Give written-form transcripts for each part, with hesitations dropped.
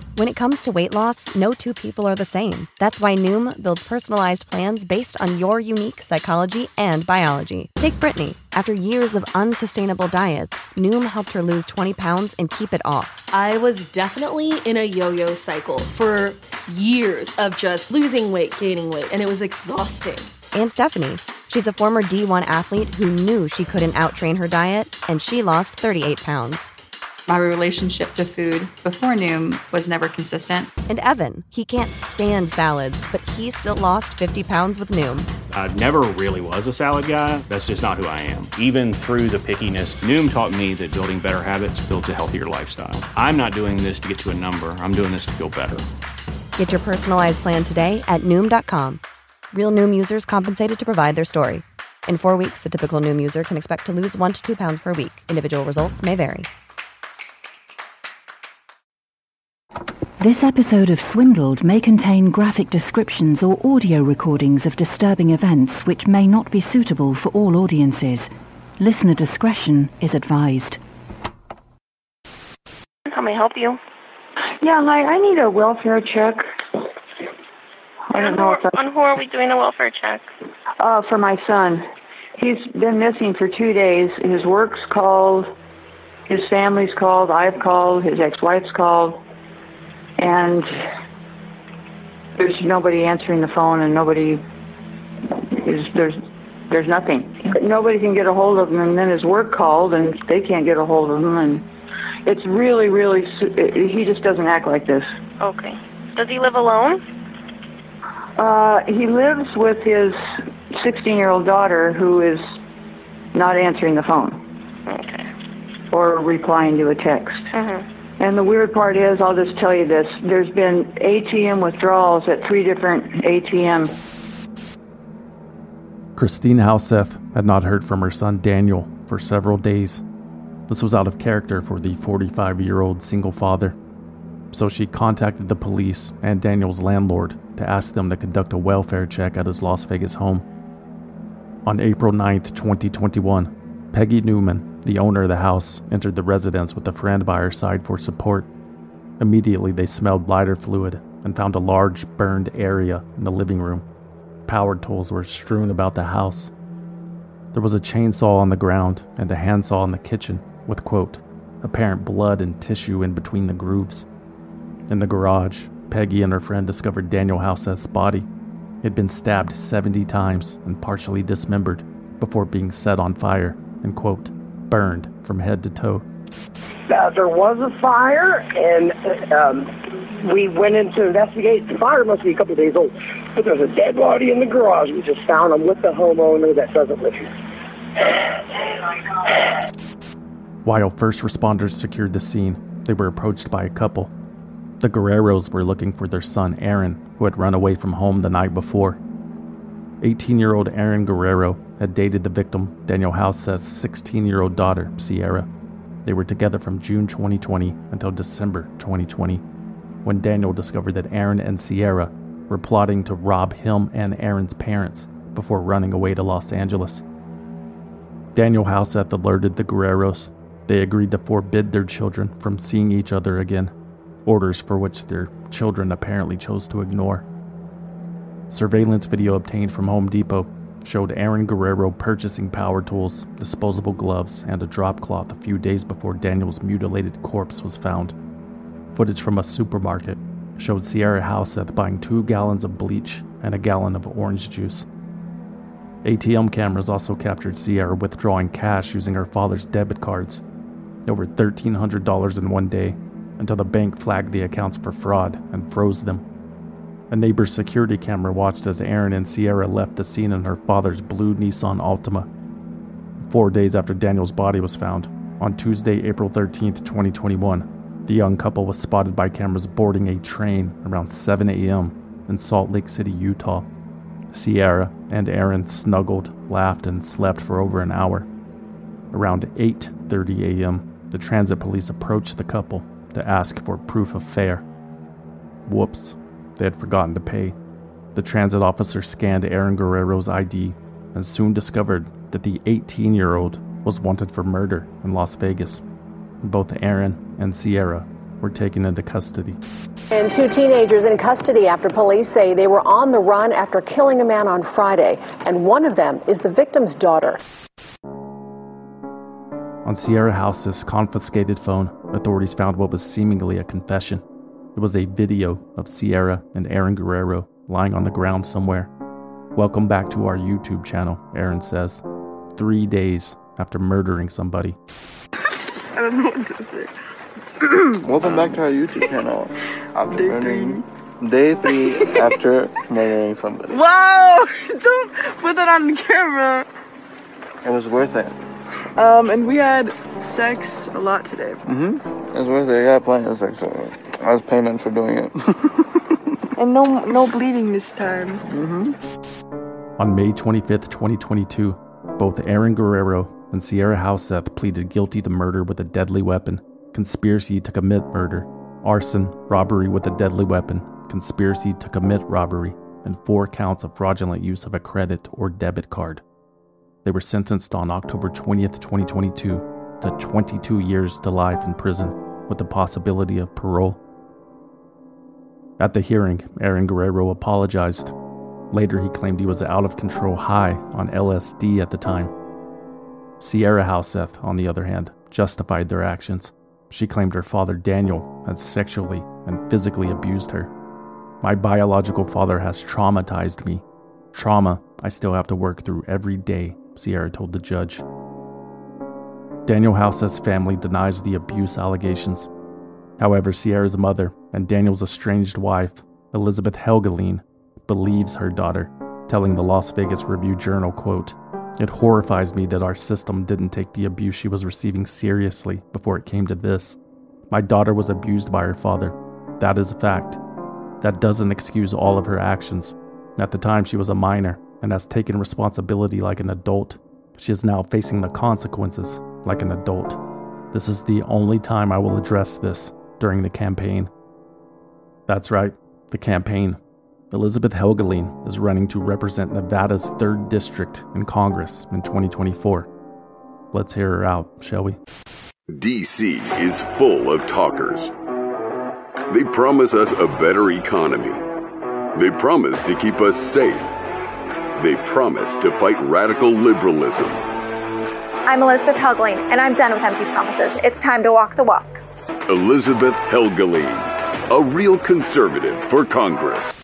When it comes to weight loss, no two people are the same. That's why Noom builds personalized plans based on your unique psychology and biology. Take Brittany. After years of unsustainable diets, Noom helped her lose 20 pounds and keep it off. I was definitely in a yo-yo cycle for years of just losing weight, gaining weight, and it was exhausting. And Stephanie. She's a former D1 athlete who knew she couldn't outtrain her diet, and she lost 38 pounds. My relationship to food before Noom was never consistent. And Evan, he can't stand salads, but he still lost 50 pounds with Noom. I never really was a salad guy. That's just not who I am. Even through the pickiness, Noom taught me that building better habits builds a healthier lifestyle. I'm not doing this to get to a number. I'm doing this to feel better. Get your personalized plan today at Noom.com. Real Noom users compensated to provide their story. In 4 weeks, the typical Noom user can expect to lose 1 to 2 pounds per week. Individual results may vary. This episode of Swindled may contain graphic descriptions or audio recordings of disturbing events which may not be suitable for all audiences. Listener discretion is advised. How may I help you? Yeah, hi. I need a welfare check. I don't know if on who are we doing a welfare check? for my son. He's been missing for 2 days. His work's called, his family's called, I've called, his ex-wife's called. And there's nobody answering the phone, and there's nothing. Nobody can get a hold of him, and then his work called, and they can't get a hold of him, and it's really, he just doesn't act like this. Okay. Does he live alone? He lives with his 16-year-old daughter, who is not answering the phone. Okay. Or replying to a text. Mm-hmm. And the weird part is, I'll just tell you this, there's been ATM withdrawals at 3 different ATMs. Christine Howseth had not heard from her son Daniel for several days. This was out of character for the 45-year-old single father. So she contacted the police and Daniel's landlord to ask them to conduct a welfare check at his Las Vegas home. On April 9th, 2021, Peggy Newman, the owner of the house, entered the residence with a friend by her side for support. Immediately, they smelled lighter fluid and found a large burned area in the living room. Power tools were strewn about the house. There was a chainsaw on the ground and a handsaw in the kitchen with, quote, apparent blood and tissue in between the grooves. In the garage, Peggy and her friend discovered Daniel Howseth's body. He had been stabbed 70 times and partially dismembered before being set on fire and, quote, burned from head to toe. There was a fire, and we went in to investigate. The fire must be a couple of days old, but there's a dead body in the garage. We just found him with the homeowner that doesn't live here. While first responders secured the scene, they were approached by a couple. The Guerreros were looking for their son Aaron, who had run away from home the night before. 18-year-old Aaron Guerrero had dated the victim, Daniel Howseth's 16-year-old daughter, Sierra. They were together from June 2020 until December 2020, when Daniel discovered that Aaron and Sierra were plotting to rob him and Aaron's parents before running away to Los Angeles. Daniel Howseth alerted the Guerreros. They agreed to forbid their children from seeing each other again, orders for which their children apparently chose to ignore. Surveillance video obtained from Home Depot showed Aaron Guerrero purchasing power tools, disposable gloves, and a drop cloth a few days before Daniel's mutilated corpse was found. Footage from a supermarket showed Sierra Howseth buying 2 gallons of bleach and a gallon of orange juice. ATM cameras also captured Sierra withdrawing cash using her father's debit cards, over $1,300 in one day, until the bank flagged the accounts for fraud and froze them. A neighbor's security camera watched as Aaron and Sierra left the scene in her father's blue Nissan Altima. 4 days after Daniel's body was found, on Tuesday, April 13, 2021, the young couple was spotted by cameras boarding a train around 7 a.m. in Salt Lake City, Utah. Sierra and Aaron snuggled, laughed, and slept for over an hour. Around 8:30 a.m., the transit police approached the couple to ask for proof of fare. Whoops, they had forgotten to pay. The transit officer scanned Aaron Guerrero's ID and soon discovered that the 18-year-old was wanted for murder in Las Vegas. Both Aaron and Sierra were taken into custody. And 2 teenagers in custody after police say they were on the run after killing a man on Friday. And one of them is the victim's daughter. On Sierra House's confiscated phone, authorities found what was seemingly a confession. It was a video of Sierra and Aaron Guerrero lying on the ground somewhere. "Welcome back to our YouTube channel," Aaron says, 3 days after murdering somebody. I don't know what to say. Welcome back to our YouTube channel. Day 3 after murdering somebody. Wow! Don't put that on camera. It was worth it. And we had sex a lot today. It was worth it. I got plenty of sex. I was payment for doing it. And no bleeding this time. On May 25th, 2022, both Aaron Guerrero and Sierra Houseth pleaded guilty to murder with a deadly weapon, conspiracy to commit murder, arson, robbery with a deadly weapon, conspiracy to commit robbery, and 4 counts of fraudulent use of a credit or debit card. They were sentenced on October 20th, 2022 to 22 years to life in prison with the possibility of parole. At the hearing, Aaron Guerrero apologized. Later, he claimed he was out of control high on LSD at the time. Sierra Houseth, on the other hand, justified their actions. She claimed her father Daniel had sexually and physically abused her. "My biological father has traumatized me. Trauma I still have to work through every day," Sierra told the judge. Daniel Houseth's family denies the abuse allegations. However, Sierra's mother and Daniel's estranged wife, Elizabeth Helgelien, believes her daughter, telling the Las Vegas Review-Journal, quote, "It horrifies me that our system didn't take the abuse she was receiving seriously before it came to this. My daughter was abused by her father. That is a fact. That doesn't excuse all of her actions. At the time, she was a minor and has taken responsibility like an adult. She is now facing the consequences like an adult. This is the only time I will address this during the campaign." That's right, the campaign. Elizabeth Helgelien is running to represent Nevada's 3rd District in Congress in 2024. Let's hear her out, shall we? DC is full of talkers. They promise us a better economy. They promise to keep us safe. They promise to fight radical liberalism. I'm Elizabeth Helgelien, and I'm done with empty promises. It's time to walk the walk. Elizabeth Helgelien, a real conservative for Congress.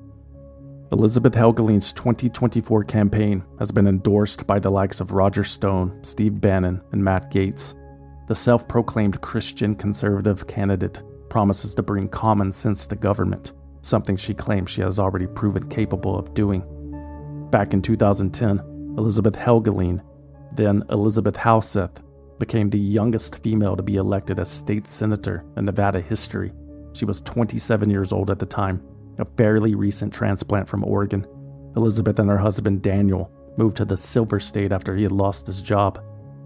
Elizabeth Helgelien's 2024 campaign has been endorsed by the likes of Roger Stone, Steve Bannon, and Matt Gaetz. The self-proclaimed Christian conservative candidate promises to bring common sense to government, something she claims she has already proven capable of doing. Back in 2010, Elizabeth Helgelien, then Elizabeth Houseth, became the youngest female to be elected as state senator in Nevada history. She was 27 years old at the time, a fairly recent transplant from Oregon. Elizabeth and her husband Daniel moved to the Silver State after he had lost his job.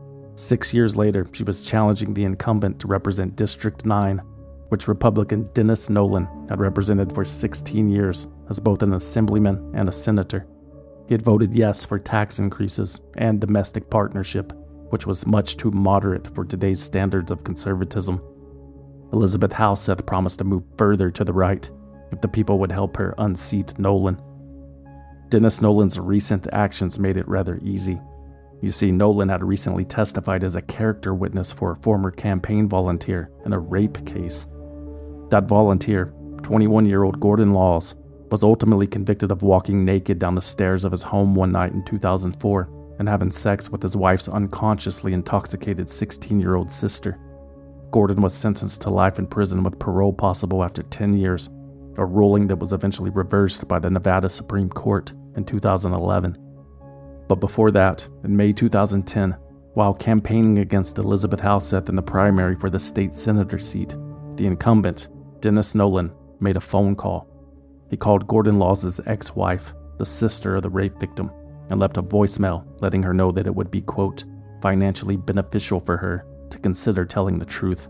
6 years later, she was challenging the incumbent to represent District 9, which Republican Dennis Nolan had represented for 16 years as both an assemblyman and a senator. He had voted yes for tax increases and domestic partnership, which was much too moderate for today's standards of conservatism. Elizabeth Houseth promised to move further to the right if the people would help her unseat Nolan. Dennis Nolan's recent actions made it rather easy. You see, Nolan had recently testified as a character witness for a former campaign volunteer in a rape case. That volunteer, 21-year-old Gordon Laws, was ultimately convicted of walking naked down the stairs of his home one night in 2004 and having sex with his wife's unconsciously intoxicated 16-year-old sister. Gordon was sentenced to life in prison with parole possible after 10 years, a ruling that was eventually reversed by the Nevada Supreme Court in 2011. But before that, in May 2010, while campaigning against Elizabeth Houseth in the primary for the state senator seat, the incumbent, Dennis Nolan, made a phone call. He called Gordon Laws' ex-wife, the sister of the rape victim, and left a voicemail letting her know that it would be, quote, financially beneficial for her to consider telling the truth.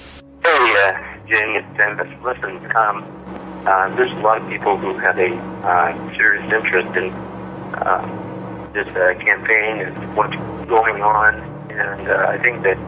Hey, Jamie, it's Dennis. Listen, there's a lot of people who have a serious interest in this campaign and what's going on, and I think that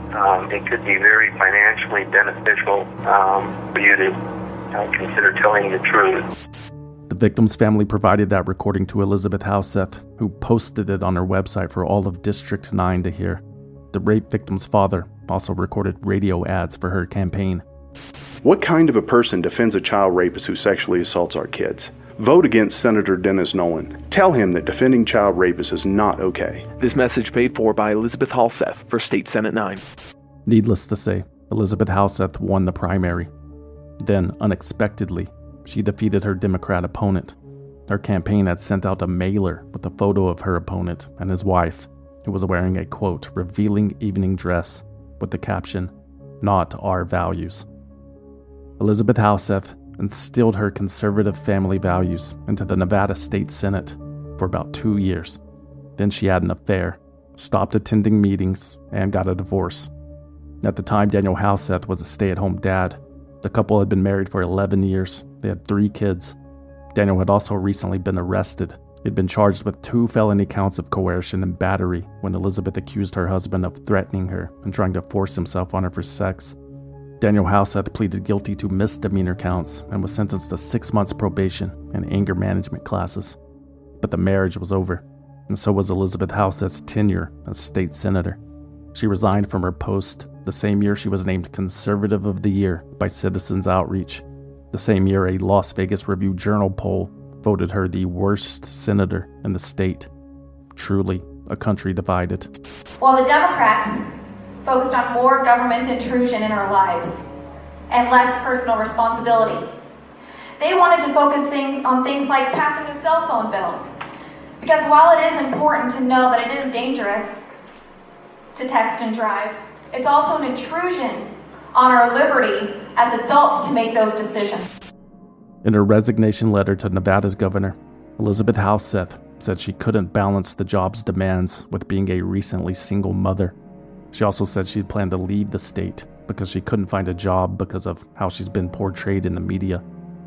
it could be very financially beneficial for you to consider telling the truth. The victim's family provided that recording to Elizabeth Houseth, who posted it on her website for all of District 9 to hear. The rape victim's father also recorded radio ads for her campaign. What kind of a person defends a child rapist who sexually assaults our kids? Vote against Senator Dennis Nolan. Tell him that defending child rapists is not okay. This message paid for by Elizabeth Houseth for State Senate 9. Needless to say, Elizabeth Houseth won the primary. Then, unexpectedly, she defeated her Democrat opponent. Her campaign had sent out a mailer with a photo of her opponent and his wife, who was wearing a, quote, revealing evening dress with the caption, "Not our values." Elizabeth Houseth instilled her conservative family values into the Nevada State Senate for about 2 years. Then she had an affair, stopped attending meetings, and got a divorce. At the time, Daniel Houseth was a stay-at-home dad. The couple had been married for 11 years. They had 3 kids. Daniel had also recently been arrested. He'd been charged with 2 felony counts of coercion and battery when Elizabeth accused her husband of threatening her and trying to force himself on her for sex. Daniel Houseth pleaded guilty to misdemeanor counts and was sentenced to 6 months probation and anger management classes. But the marriage was over, and so was Elizabeth Houseth's tenure as state senator. She resigned from her post the same year she was named Conservative of the Year by Citizens Outreach. The same year a Las Vegas Review-Journal poll voted her the worst senator in the state. Truly a country divided. While the Democrats focused on more government intrusion in our lives and less personal responsibility, they wanted to focus on things like passing a cell phone bill. Because while it is important to know that it is dangerous to text and drive, it's also an intrusion on our liberty as adults to make those decisions. In her resignation letter to Nevada's governor, Elizabeth Houseth said she couldn't balance the job's demands with being a recently single mother. She also said she'd planned to leave the state because she couldn't find a job because of how she's been portrayed in the media.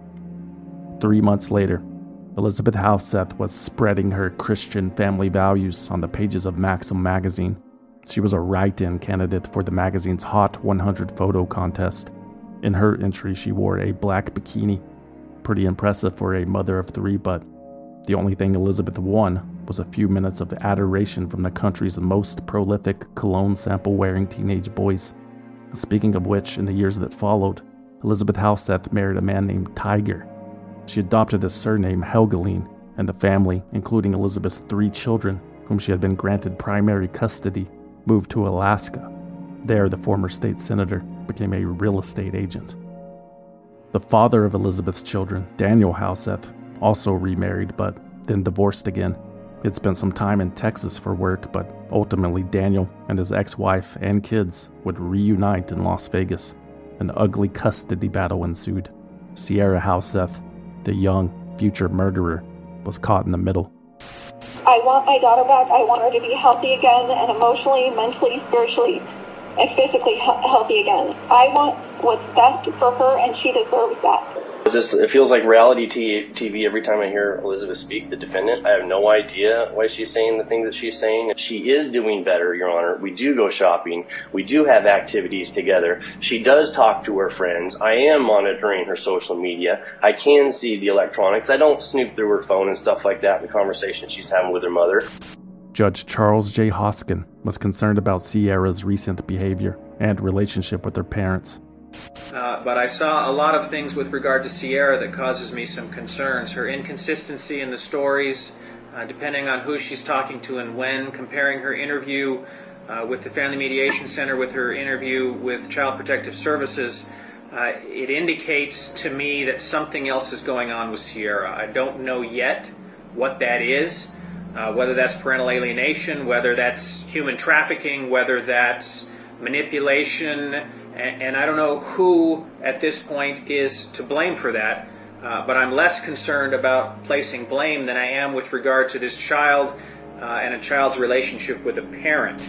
3 months later, Elizabeth Houseth was spreading her Christian family values on the pages of Maxim magazine. She was a write-in candidate for the magazine's Hot 100 photo contest. In her entry, she wore a black bikini. Pretty impressive for a mother of 3, but the only thing Elizabeth won was a few minutes of adoration from the country's most prolific cologne sample-wearing teenage boys. Speaking of which, in the years that followed, Elizabeth Houseth married a man named Tiger. She adopted his surname Helgeline, and the family, including Elizabeth's 3 children, whom she had been granted primary custody, moved to Alaska. There, the former state senator became a real estate agent. The father of Elizabeth's children, Daniel Houseth, also remarried, but then divorced again. He'd spent some time in Texas for work, but ultimately Daniel and his ex-wife and kids would reunite in Las Vegas. An ugly custody battle ensued. Sierra Houseth, the young future murderer, was caught in the middle. I want my daughter back. I want her to be healthy again, and emotionally, mentally, spiritually, and physically healthy again. I want what's best for her, and she deserves that. It feels like reality TV every time I hear Elizabeth speak, the defendant. I have no idea why she's saying the things that she's saying. She is doing better, Your Honor. We do go shopping. We do have activities together. She does talk to her friends. I am monitoring her social media. I can see the electronics. I don't snoop through her phone and stuff like that, the conversations she's having with her mother. Judge Charles J. Hoskin was concerned about Sierra's recent behavior and relationship with her parents. But I saw a lot of things with regard to Sierra that causes me some concerns. Her inconsistency in the stories, depending on who she's talking to and when, comparing her interview with the Family Mediation Center with her interview with Child Protective Services, it indicates to me that something else is going on with Sierra. I don't know yet what that is, whether that's parental alienation, whether that's human trafficking, whether that's manipulation, and I don't know who at this point is to blame for that, but I'm less concerned about placing blame than I am with regard to this child and a child's relationship with a parent.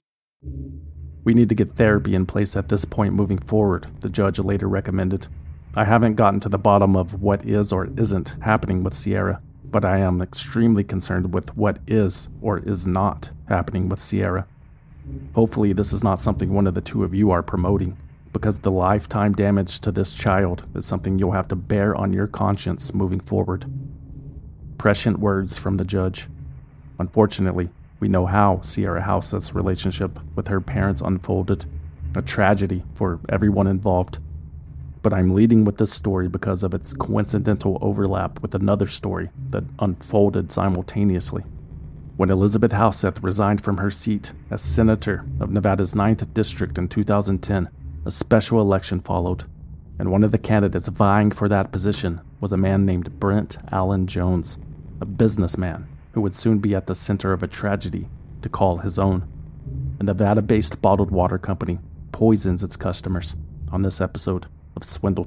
We need to get therapy in place at this point moving forward, the judge later recommended. I haven't gotten to the bottom of what is or isn't happening with Sierra, but I am extremely concerned with what is or is not happening with Sierra. Hopefully this is not something one of the two of you are promoting, because the lifetime damage to this child is something you'll have to bear on your conscience moving forward. Prescient words from the judge. Unfortunately, we know how Sierra House's relationship with her parents unfolded, a tragedy for everyone involved. But I'm leading with this story because of its coincidental overlap with another story that unfolded simultaneously. When Elizabeth Houseth resigned from her seat as senator of Nevada's 9th District in 2010, a special election followed, and one of the candidates vying for that position was a man named Brent Allen Jones, a businessman who would soon be at the center of a tragedy to call his own. A Nevada-based bottled water company poisons its customers on this episode of Swindled.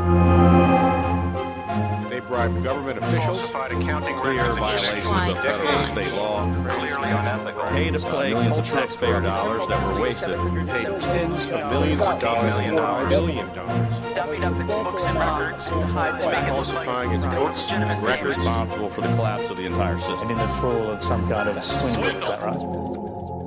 They bribed government officials, clear violations of federal and state law, paid to play millions of taxpayer dollars that were wasted, paid tens of millions of dollars and $1 billion. Dummied up its books and records to hide the by falsifying its books and records, responsible for the collapse of the entire system. And in this role of some kind of swindle, is that right?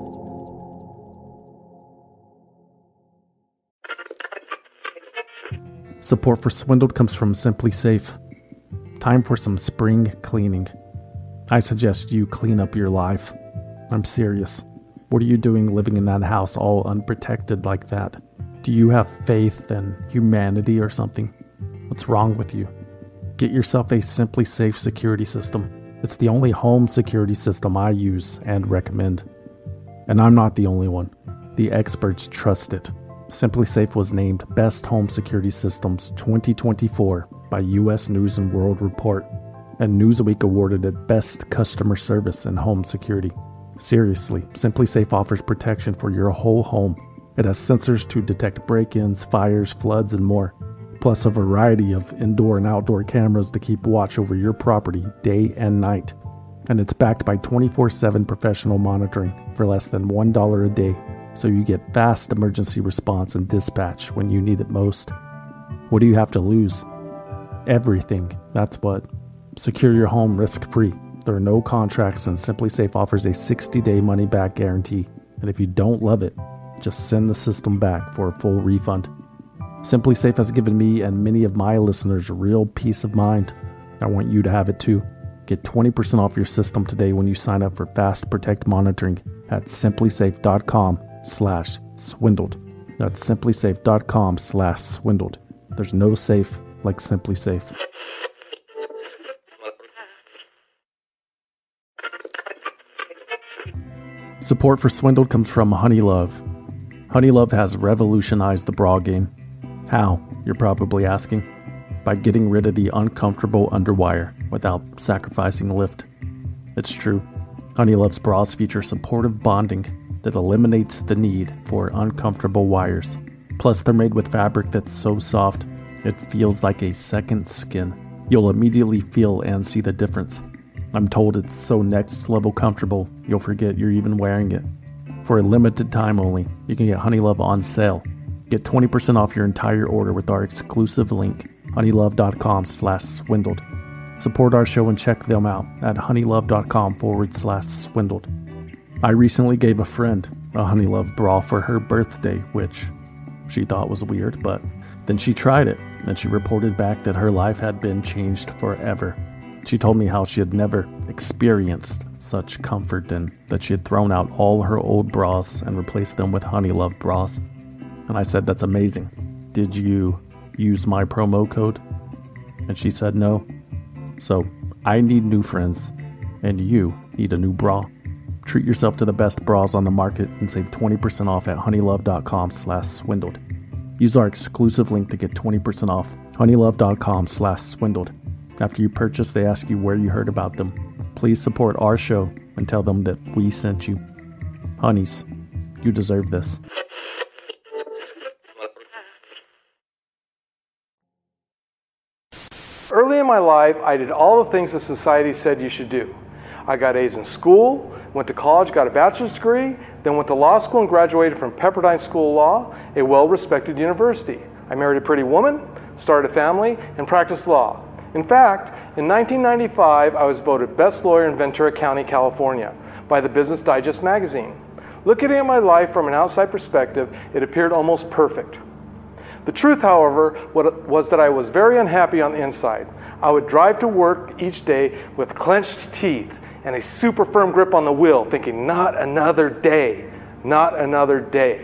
Support for Swindled comes from Simply Safe. Time for some spring cleaning. I suggest you clean up your life. I'm serious. What are you doing living in that house all unprotected like that? Do you have faith in humanity or something? What's wrong with you? Get yourself a Simply Safe security system. It's the only home security system I use and recommend. And I'm not the only one. The experts trust it. Simply Safe was named Best Home Security Systems 2024 by U.S. News & World Report, and Newsweek awarded it Best Customer Service in Home Security. Seriously, Simply Safe offers protection for your whole home. It has sensors to detect break-ins, fires, floods, and more, plus a variety of indoor and outdoor cameras to keep watch over your property day and night. And it's backed by 24/7 professional monitoring for less than $1 a day, so you get fast emergency response and dispatch when you need it most. What do you have to lose? Everything, that's what. Secure your home risk-free. There are no contracts, and Simply Safe offers a 60-day money-back guarantee. And if you don't love it, just send the system back for a full refund. Simply Safe has given me and many of my listeners real peace of mind. I want you to have it too. Get 20% off your system today when you sign up for Fast Protect monitoring at simplysafe.com/swindled. That's simplysafe.com/swindled. There's no safe like Simply Safe. Support for Swindled comes from Honeylove. Honeylove has revolutionized the bra game. How, you're probably asking? By getting rid of the uncomfortable underwire without sacrificing lift. It's true. Honeylove's bras feature supportive bonding that eliminates the need for uncomfortable wires. Plus, they're made with fabric that's so soft, it feels like a second skin. You'll immediately feel and see the difference. I'm told it's so next level comfortable, you'll forget you're even wearing it. For a limited time only, you can get Honeylove on sale. Get 20% off your entire order with our exclusive link, honeylove.com/swindled. Support our show and check them out at honeylove.com/swindled. I recently gave a friend a Honeylove bra for her birthday, which she thought was weird, but then she tried it, and she reported back that her life had been changed forever. She told me how she had never experienced such comfort and that she had thrown out all her old bras and replaced them with Honeylove bras. And I said, that's amazing. Did you use my promo code? And she said no. So I need new friends, and you need a new bra. Treat yourself to the best bras on the market and save 20% off at honeylove.com/swindled. Use our exclusive link to get 20% off, honeylove.com/swindled. After you purchase, they ask you where you heard about them. Please support our show and tell them that we sent you. Honeys, you deserve this. Early in my life, I did all the things that society said you should do. I got A's in school, went to college, got a bachelor's degree, then went to law school and graduated from Pepperdine School of Law, a well-respected university. I married a pretty woman, started a family, and practiced law. In fact, in 1995, I was voted best lawyer in Ventura County, California by the Business Digest magazine. Looking at my life from an outside perspective, it appeared almost perfect. The truth, however, was that I was very unhappy on the inside. I would drive to work each day with clenched teeth and a super firm grip on the wheel, thinking, not another day, not another day.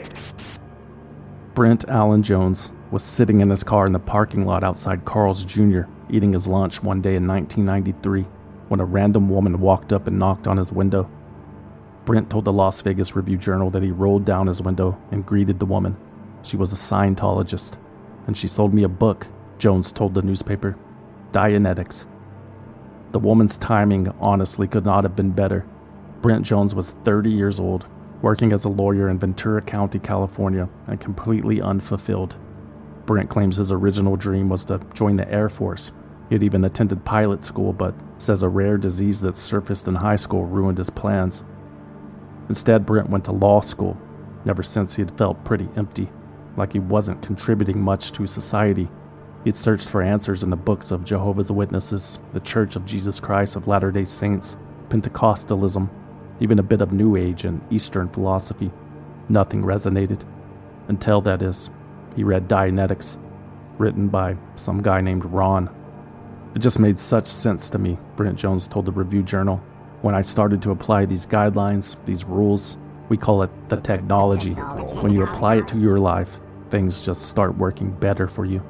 Brent Allen Jones was sitting in his car in the parking lot outside Carl's Jr., eating his lunch one day in 1993, when a random woman walked up and knocked on his window. Brent told the Las Vegas Review-Journal that he rolled down his window and greeted the woman. She was a Scientologist, and she sold me a book, Jones told the newspaper, Dianetics. The woman's timing honestly could not have been better. Brent Jones was 30 years old, working as a lawyer in Ventura County, California, and completely unfulfilled. Brent claims his original dream was to join the Air Force. He had even attended pilot school, but says a rare disease that surfaced in high school ruined his plans. Instead, Brent went to law school. Ever since, he had felt pretty empty, like he wasn't contributing much to society. He'd searched for answers in the books of Jehovah's Witnesses, the Church of Jesus Christ of Latter-day Saints, Pentecostalism, even a bit of New Age and Eastern philosophy. Nothing resonated. Until, that is, he read Dianetics, written by some guy named Ron. It just made such sense to me, Brent Jones told the Review-Journal. When I started to apply these guidelines, these rules, we call it the technology. When you apply it to your life, things just start working better for you.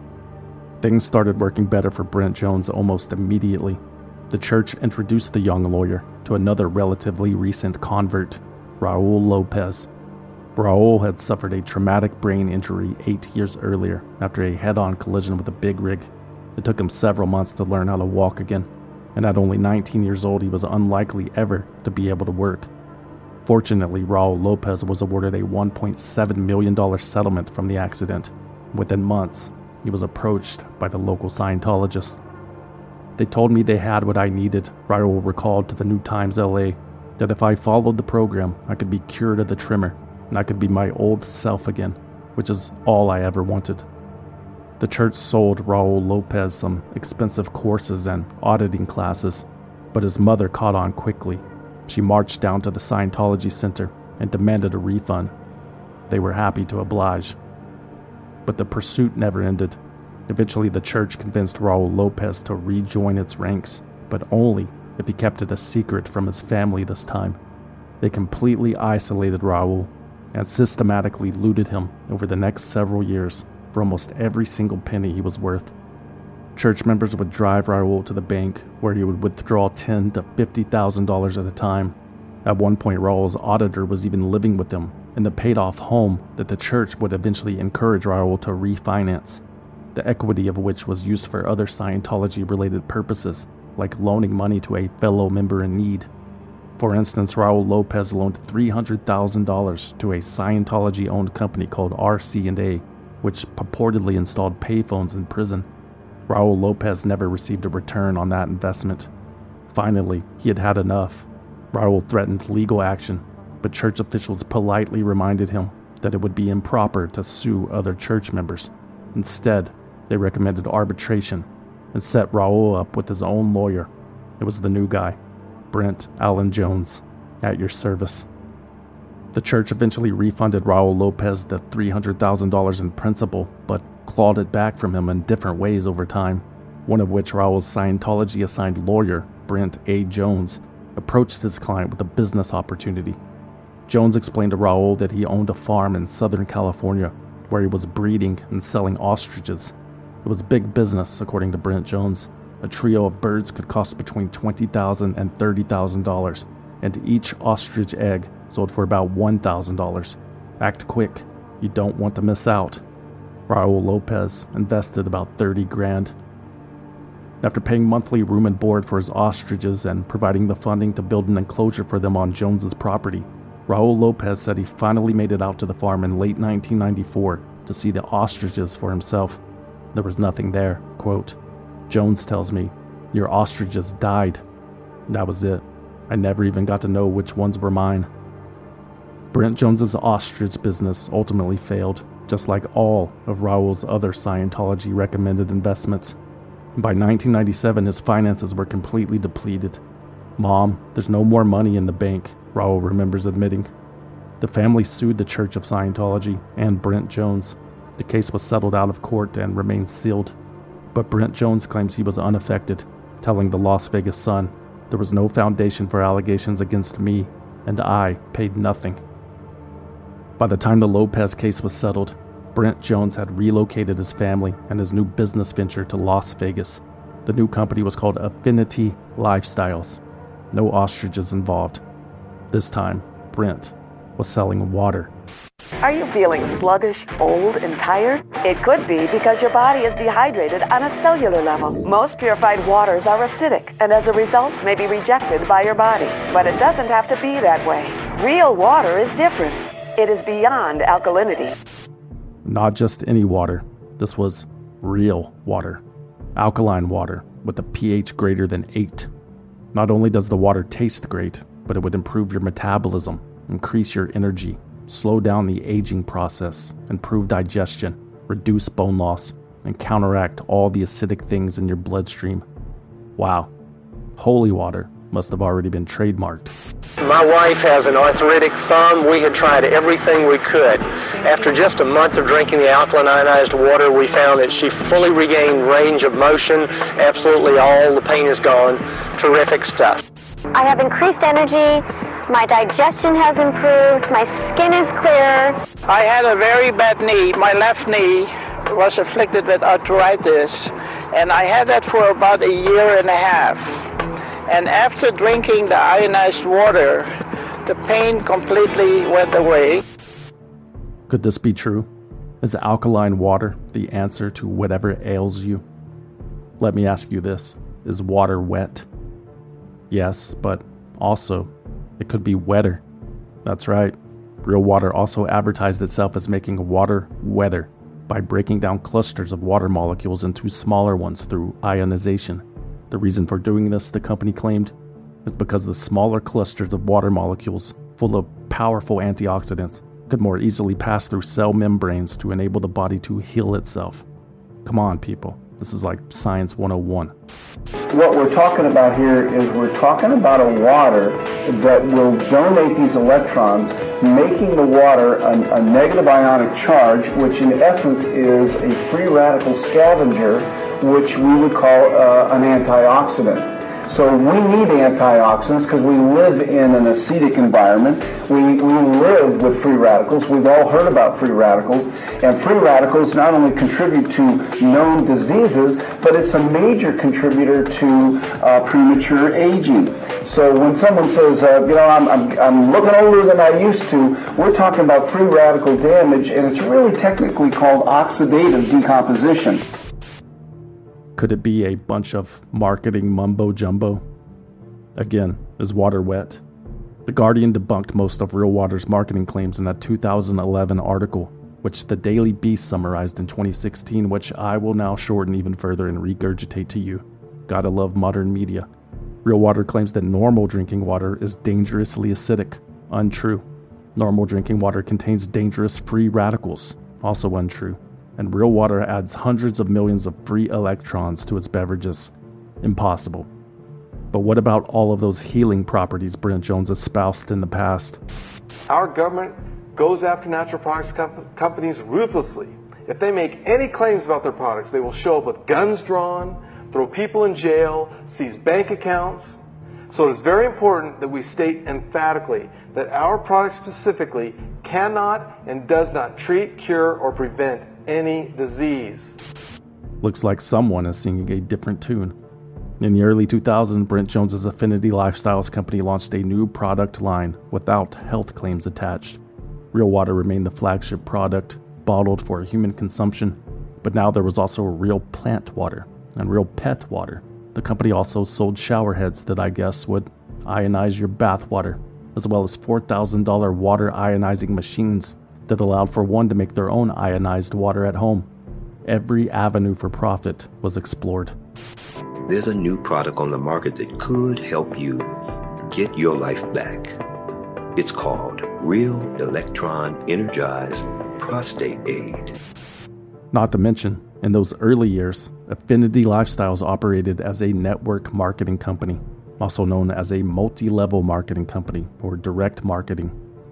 Things started working better for Brent Jones almost immediately. The church introduced the young lawyer to another relatively recent convert, Raul Lopez. Raul had suffered a traumatic brain injury 8 years earlier after a head-on collision with a big rig. It took him several months to learn how to walk again, and at only 19 years old, he was unlikely ever to be able to work. Fortunately, Raul Lopez was awarded a $1.7 million settlement from the accident. Within months, he was approached by the local Scientologists. They told me they had what I needed, Raul recalled to the New Times LA, that if I followed the program, I could be cured of the tremor, and I could be my old self again, which is all I ever wanted. The church sold Raul Lopez some expensive courses and auditing classes, but his mother caught on quickly. She marched down to the Scientology Center and demanded a refund. They were happy to oblige. But the pursuit never ended. Eventually, the church convinced Raul Lopez to rejoin its ranks, but only if he kept it a secret from his family this time. They completely isolated Raul and systematically looted him over the next several years for almost every single penny he was worth. Church members would drive Raul to the bank, where he would withdraw $10,000 to $50,000 at a time. At one point, Raul's auditor was even living with him in the paid-off home that the church would eventually encourage Raul to refinance, the equity of which was used for other Scientology-related purposes, like loaning money to a fellow member in need. For instance, Raul Lopez loaned $300,000 to a Scientology-owned company called RC&A, which purportedly installed payphones in prison. Raul Lopez never received a return on that investment. Finally, he had had enough. Raul threatened legal action, but church officials politely reminded him that it would be improper to sue other church members. Instead, they recommended arbitration and set Raul up with his own lawyer. It was the new guy, Brent Allen Jones, at your service. The church eventually refunded Raul Lopez the $300,000 in principal, but clawed it back from him in different ways over time, one of which Raul's Scientology-assigned lawyer, Brent A. Jones, approached his client with a business opportunity. Jones explained to Raul that he owned a farm in Southern California where he was breeding and selling ostriches. It was big business, according to Brent Jones. A trio of birds could cost between $20,000 and $30,000, and each ostrich egg sold for about $1,000. Act quick. You don't want to miss out. Raul Lopez invested about $30,000. After paying monthly room and board for his ostriches and providing the funding to build an enclosure for them on Jones's property, Raul Lopez said he finally made it out to the farm in late 1994 to see the ostriches for himself. There was nothing there. Quote, Jones tells me, "Your ostriches died." That was it. I never even got to know which ones were mine. Brent Jones's ostrich business ultimately failed, just like all of Raul's other Scientology-recommended investments. By 1997, his finances were completely depleted. "Mom, there's no more money in the bank," Raul remembers admitting. The family sued the Church of Scientology and Brent Jones. The case was settled out of court and remains sealed. But Brent Jones claims he was unaffected, telling the Las Vegas Sun, "There was no foundation for allegations against me, and I paid nothing." By the time the Lopez case was settled, Brent Jones had relocated his family and his new business venture to Las Vegas. The new company was called Affinity Lifestyles. No ostriches involved. This time, Brent was selling water. Are you feeling sluggish, old, and tired? It could be because your body is dehydrated on a cellular level. Most purified waters are acidic and as a result may be rejected by your body. But it doesn't have to be that way. Real water is different. It is beyond alkalinity. Not just any water. This was real water. Alkaline water with a pH greater than 8. Not only does the water taste great, but it would improve your metabolism, increase your energy, slow down the aging process, improve digestion, reduce bone loss, and counteract all the acidic things in your bloodstream. Wow. Holy water must have already been trademarked. My wife has an arthritic thumb. We had tried everything we could. After just a month of drinking the alkaline ionized water, we found that she fully regained range of motion. Absolutely all the pain is gone. Terrific stuff. I have increased energy. My digestion has improved. My skin is clearer. I had a very bad knee. My left knee was afflicted with arthritis, and I had that for about a year and a half. And after drinking the ionized water, the pain completely went away. Could this be true? Is alkaline water the answer to whatever ails you? Let me ask you this. Is water wet? Yes, but also, it could be wetter. That's right. Real Water also advertised itself as making water wetter by breaking down clusters of water molecules into smaller ones through ionization. The reason for doing this, the company claimed, is because the smaller clusters of water molecules, full of powerful antioxidants, could more easily pass through cell membranes to enable the body to heal itself. Come on, people. This is like Science 101. What we're talking about here is we're talking about a water that will donate these electrons, making the water a negative ionic charge, which in essence is a free radical scavenger, which we would call an antioxidant. So we need antioxidants because we live in an acidic environment. We live with free radicals. We've all heard about free radicals. And free radicals not only contribute to known diseases, but it's a major contributor to premature aging. So when someone says, I'm looking older than I used to, we're talking about free radical damage, and it's really technically called oxidative decomposition. Could it be a bunch of marketing mumbo-jumbo? Again, is water wet? The Guardian debunked most of Real Water's marketing claims in a 2011 article, which the Daily Beast summarized in 2016, which I will now shorten even further and regurgitate to you. Gotta love modern media. Real Water claims that normal drinking water is dangerously acidic. Untrue. Normal drinking water contains dangerous free radicals. Also untrue. And Real Water adds hundreds of millions of free electrons to its beverages. Impossible. But what about all of those healing properties Brent Jones espoused in the past? Our government goes after natural products companies ruthlessly. If they make any claims about their products, they will show up with guns drawn, throw people in jail, seize bank accounts. So it is very important that we state emphatically that our product specifically cannot and does not treat, cure, or prevent any disease. Looks like someone is singing a different tune. In the early 2000s, Brent Jones's Affinity Lifestyles company launched a new product line without health claims attached. Real Water remained the flagship product, bottled for human consumption, but now there was also real plant water and real pet water. The company also sold shower heads that I guess would ionize your bath water, as well as $4,000 water ionizing machines that allowed for one to make their own ionized water at home. Every avenue for profit was explored. There's a new product on the market that could help you get your life back. It's called Real Electron Energized Prostate Aid. Not to mention, in those early years, Affinity Lifestyles operated as a network marketing company, also known as a multi-level marketing company or direct marketing.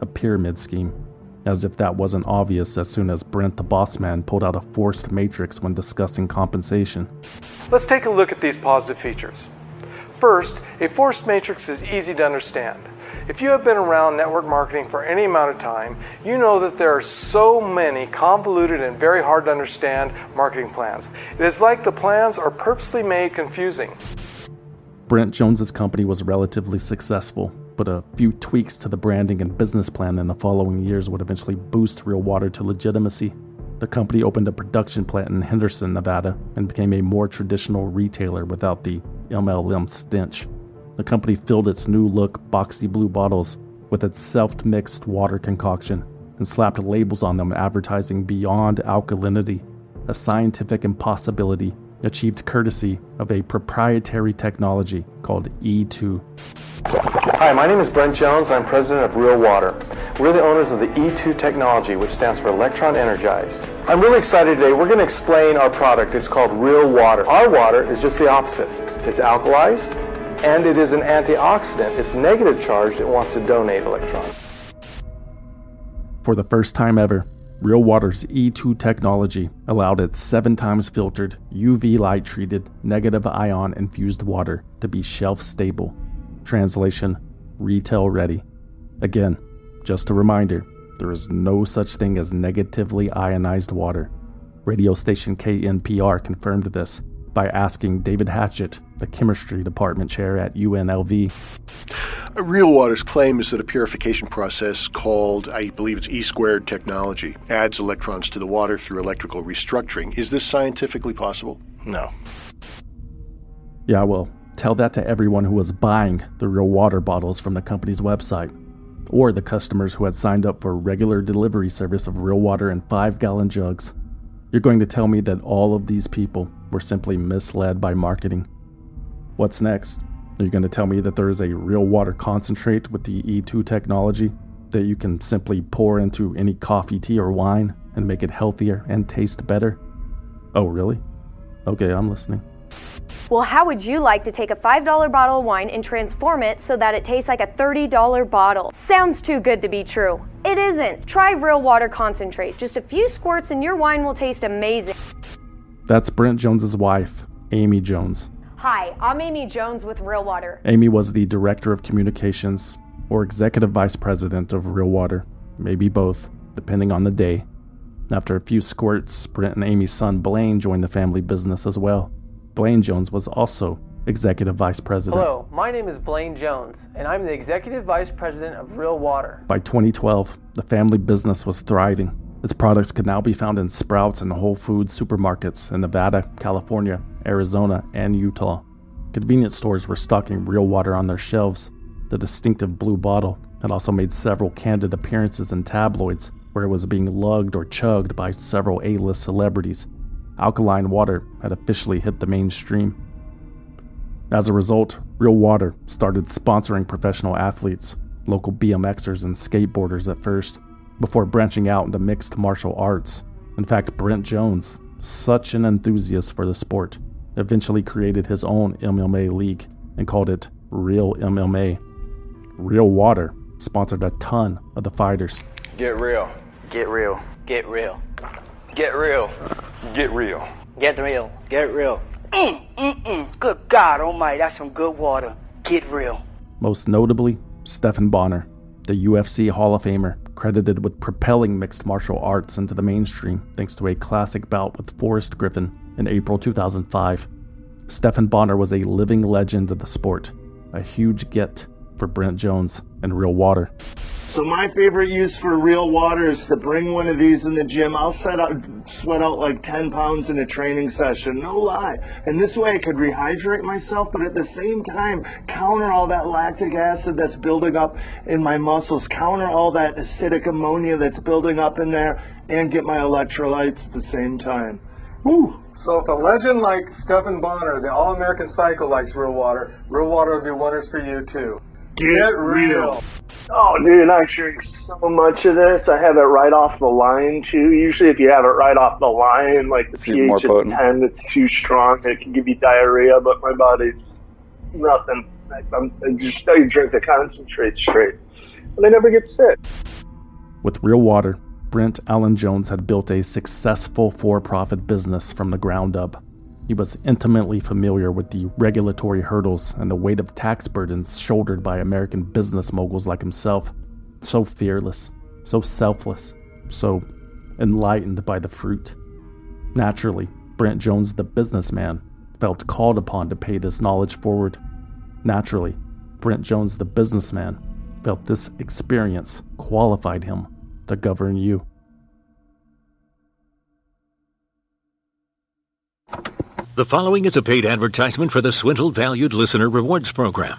a pyramid scheme. As if that wasn't obvious as soon as Brent the boss man pulled out a forced matrix when discussing compensation. Let's take a look at these positive features. First, a forced matrix is easy to understand. If you have been around network marketing for any amount of time, you know that there are so many convoluted and very hard to understand marketing plans. It is like the plans are purposely made confusing. Brent Jones's company was relatively successful, but a few tweaks to the branding and business plan in the following years would eventually boost Real Water to legitimacy. The company opened a production plant in Henderson, Nevada, and became a more traditional retailer without the MLM stench. The company filled its new look boxy blue bottles with its self-mixed water concoction and slapped labels on them advertising beyond alkalinity, a scientific impossibility achieved courtesy of a proprietary technology called E2. Hi, my name is Brent Jones. I'm president of Real Water. We're the owners of the E2 technology, which stands for Electron Energized. I'm really excited today. We're going to explain our product. It's called Real Water. Our water is just the opposite. It's alkalized, and it is an antioxidant. It's negative charge that wants to donate electrons. For the first time ever, Real Water's E2 technology allowed its 7 times filtered, UV light treated, negative ion infused water to be shelf stable. Translation, retail ready. Again, just a reminder, there is no such thing as negatively ionized water. Radio station KNPR confirmed this by asking David Hatchett, the chemistry department chair at UNLV. Real Water's claim is that a purification process called, I believe it's E-squared technology, adds electrons to the water through electrical restructuring. Is this scientifically possible? No. Yeah, well, tell that to everyone who was buying the Real Water bottles from the company's website, or the customers who had signed up for regular delivery service of Real Water in 5-gallon jugs. You're going to tell me that all of these people were simply misled by marketing. What's next? Are you going to tell me that there is a Real Water concentrate with the E2 technology that you can simply pour into any coffee, tea, or wine and make it healthier and taste better? Oh, really? Okay, I'm listening. Well, how would you like to take a $5 bottle of wine and transform it so that it tastes like a $30 bottle? Sounds too good to be true. It isn't. Try Real Water Concentrate. Just a few squirts and your wine will taste amazing. That's Brent Jones's wife, Amy Jones. Hi, I'm Amy Jones with Real Water. Amy was the director of communications or executive vice president of Real Water, maybe both, depending on the day. After a few squirts, Brent and Amy's son Blaine joined the family business as well. Blaine Jones was also executive vice president. Hello, my name is Blaine Jones, and I'm the executive vice president of Real Water. By 2012, the family business was thriving. Its products could now be found in Sprouts and Whole Foods supermarkets in Nevada, California, Arizona, and Utah. Convenience stores were stocking Real Water on their shelves. The distinctive blue bottle had also made several candid appearances in tabloids where it was being lugged or chugged by several A-list celebrities. Alkaline water had officially hit the mainstream. As a result, Real Water started sponsoring professional athletes, local BMXers and skateboarders at first, before branching out into mixed martial arts. In fact, Brent Jones, such an enthusiast for the sport, eventually created his own MMA league and called it Real MMA. Real Water sponsored a ton of the fighters. Get real. Get real. Get real. Get real. Get real. Get real. Get real. Good God almighty, that's some good water. Get real. Most notably, Stephan Bonnar, the UFC Hall of Famer, credited with propelling mixed martial arts into the mainstream thanks to a classic bout with Forrest Griffin in April 2005. Stephan Bonnar was a living legend of the sport, a huge get for Brent Jones and Real Water. So my favorite use for Real Water is to bring one of these in the gym. I'll sweat out like 10 pounds in a training session, no lie. And this way I could rehydrate myself, but at the same time, counter all that lactic acid that's building up in my muscles, counter all that acidic ammonia that's building up in there, and get my electrolytes at the same time. Woo! So if a legend like Stephan Bonnar, the All-American Cycle, likes Real Water will do wonders for you too. Get real. Oh, dude, I drink so much of this. I have it right off the line, too. Usually if you have it right off the line, like the pH is 10, it's too strong. It can give you diarrhea, but my body's nothing. I drink the concentrate straight. And I never get sick. With Real Water, Brent Allen Jones had built a successful for-profit business from the ground up. He was intimately familiar with the regulatory hurdles and the weight of tax burdens shouldered by American business moguls like himself. So fearless, so selfless, so enlightened by the fruit. Naturally, Brent Jones, the businessman, felt called upon to pay this knowledge forward. Naturally, Brent Jones, the businessman, felt this experience qualified him to govern you. The following is a paid advertisement for the Swindle Valued Listener Rewards Program.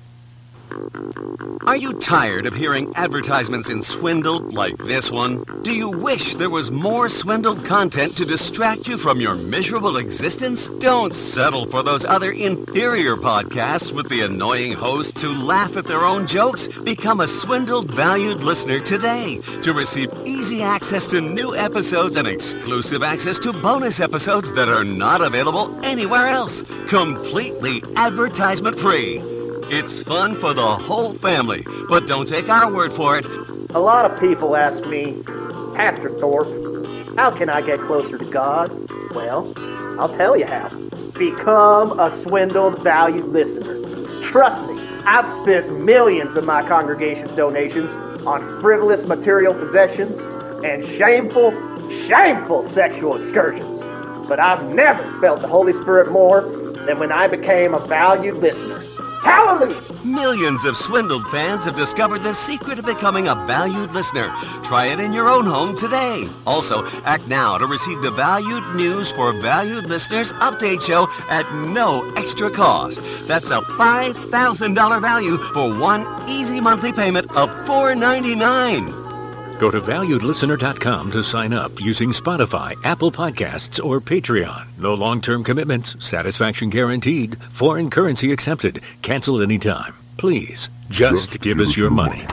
Are you tired of hearing advertisements in Swindled like this one? Do you wish there was more Swindled content to distract you from your miserable existence? Don't settle for those other inferior podcasts with the annoying hosts who laugh at their own jokes. Become a Swindled Valued Listener today to receive easy access to new episodes and exclusive access to bonus episodes that are not available anywhere else. Completely advertisement-free. It's fun for the whole family, but don't take our word for it. A lot of people ask me, Pastor Thorpe, how can I get closer to God? Well, I'll tell you how. Become a Swindled Valued Listener. Trust me, I've spent millions of my congregation's donations on frivolous material possessions and shameful sexual excursions. But I've never felt the Holy Spirit more than when I became a valued listener. Hallelujah! Millions of Swindled fans have discovered the secret of becoming a valued listener. Try it in your own home today. Also, act now to receive the Valued News for Valued Listeners update show at no extra cost. That's a $5,000 value for one easy monthly payment of $4.99. Go to valuedlistener.com to sign up using Spotify, Apple Podcasts, or Patreon. No long-term commitments, satisfaction guaranteed, foreign currency accepted, cancel anytime. Please, just give us your money.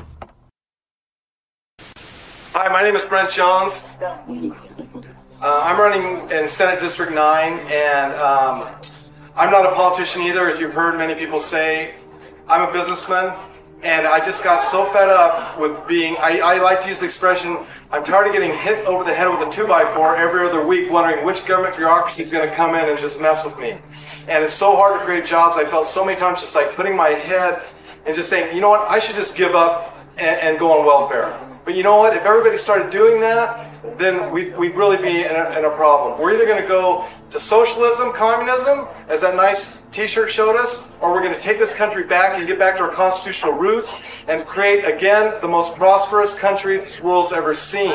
Hi, my name is Brent Jones. I'm running in Senate District 9, and I'm not a politician either, as you've heard many people say. I'm a businessman. And I just got so fed up with being, I like to use the expression, I'm tired of getting hit over the head with a 2x4 every other week, wondering which government bureaucracy is going to come in and just mess with me. And it's so hard to create jobs. I felt so many times just like putting my head and just saying, you know what, I should just give up and go on welfare. But you know what, if everybody started doing that, then we'd really be in a problem. We're either going to go to socialism, communism, as that nice t-shirt showed us, or we're going to take this country back and get back to our constitutional roots and create, again, the most prosperous country this world's ever seen.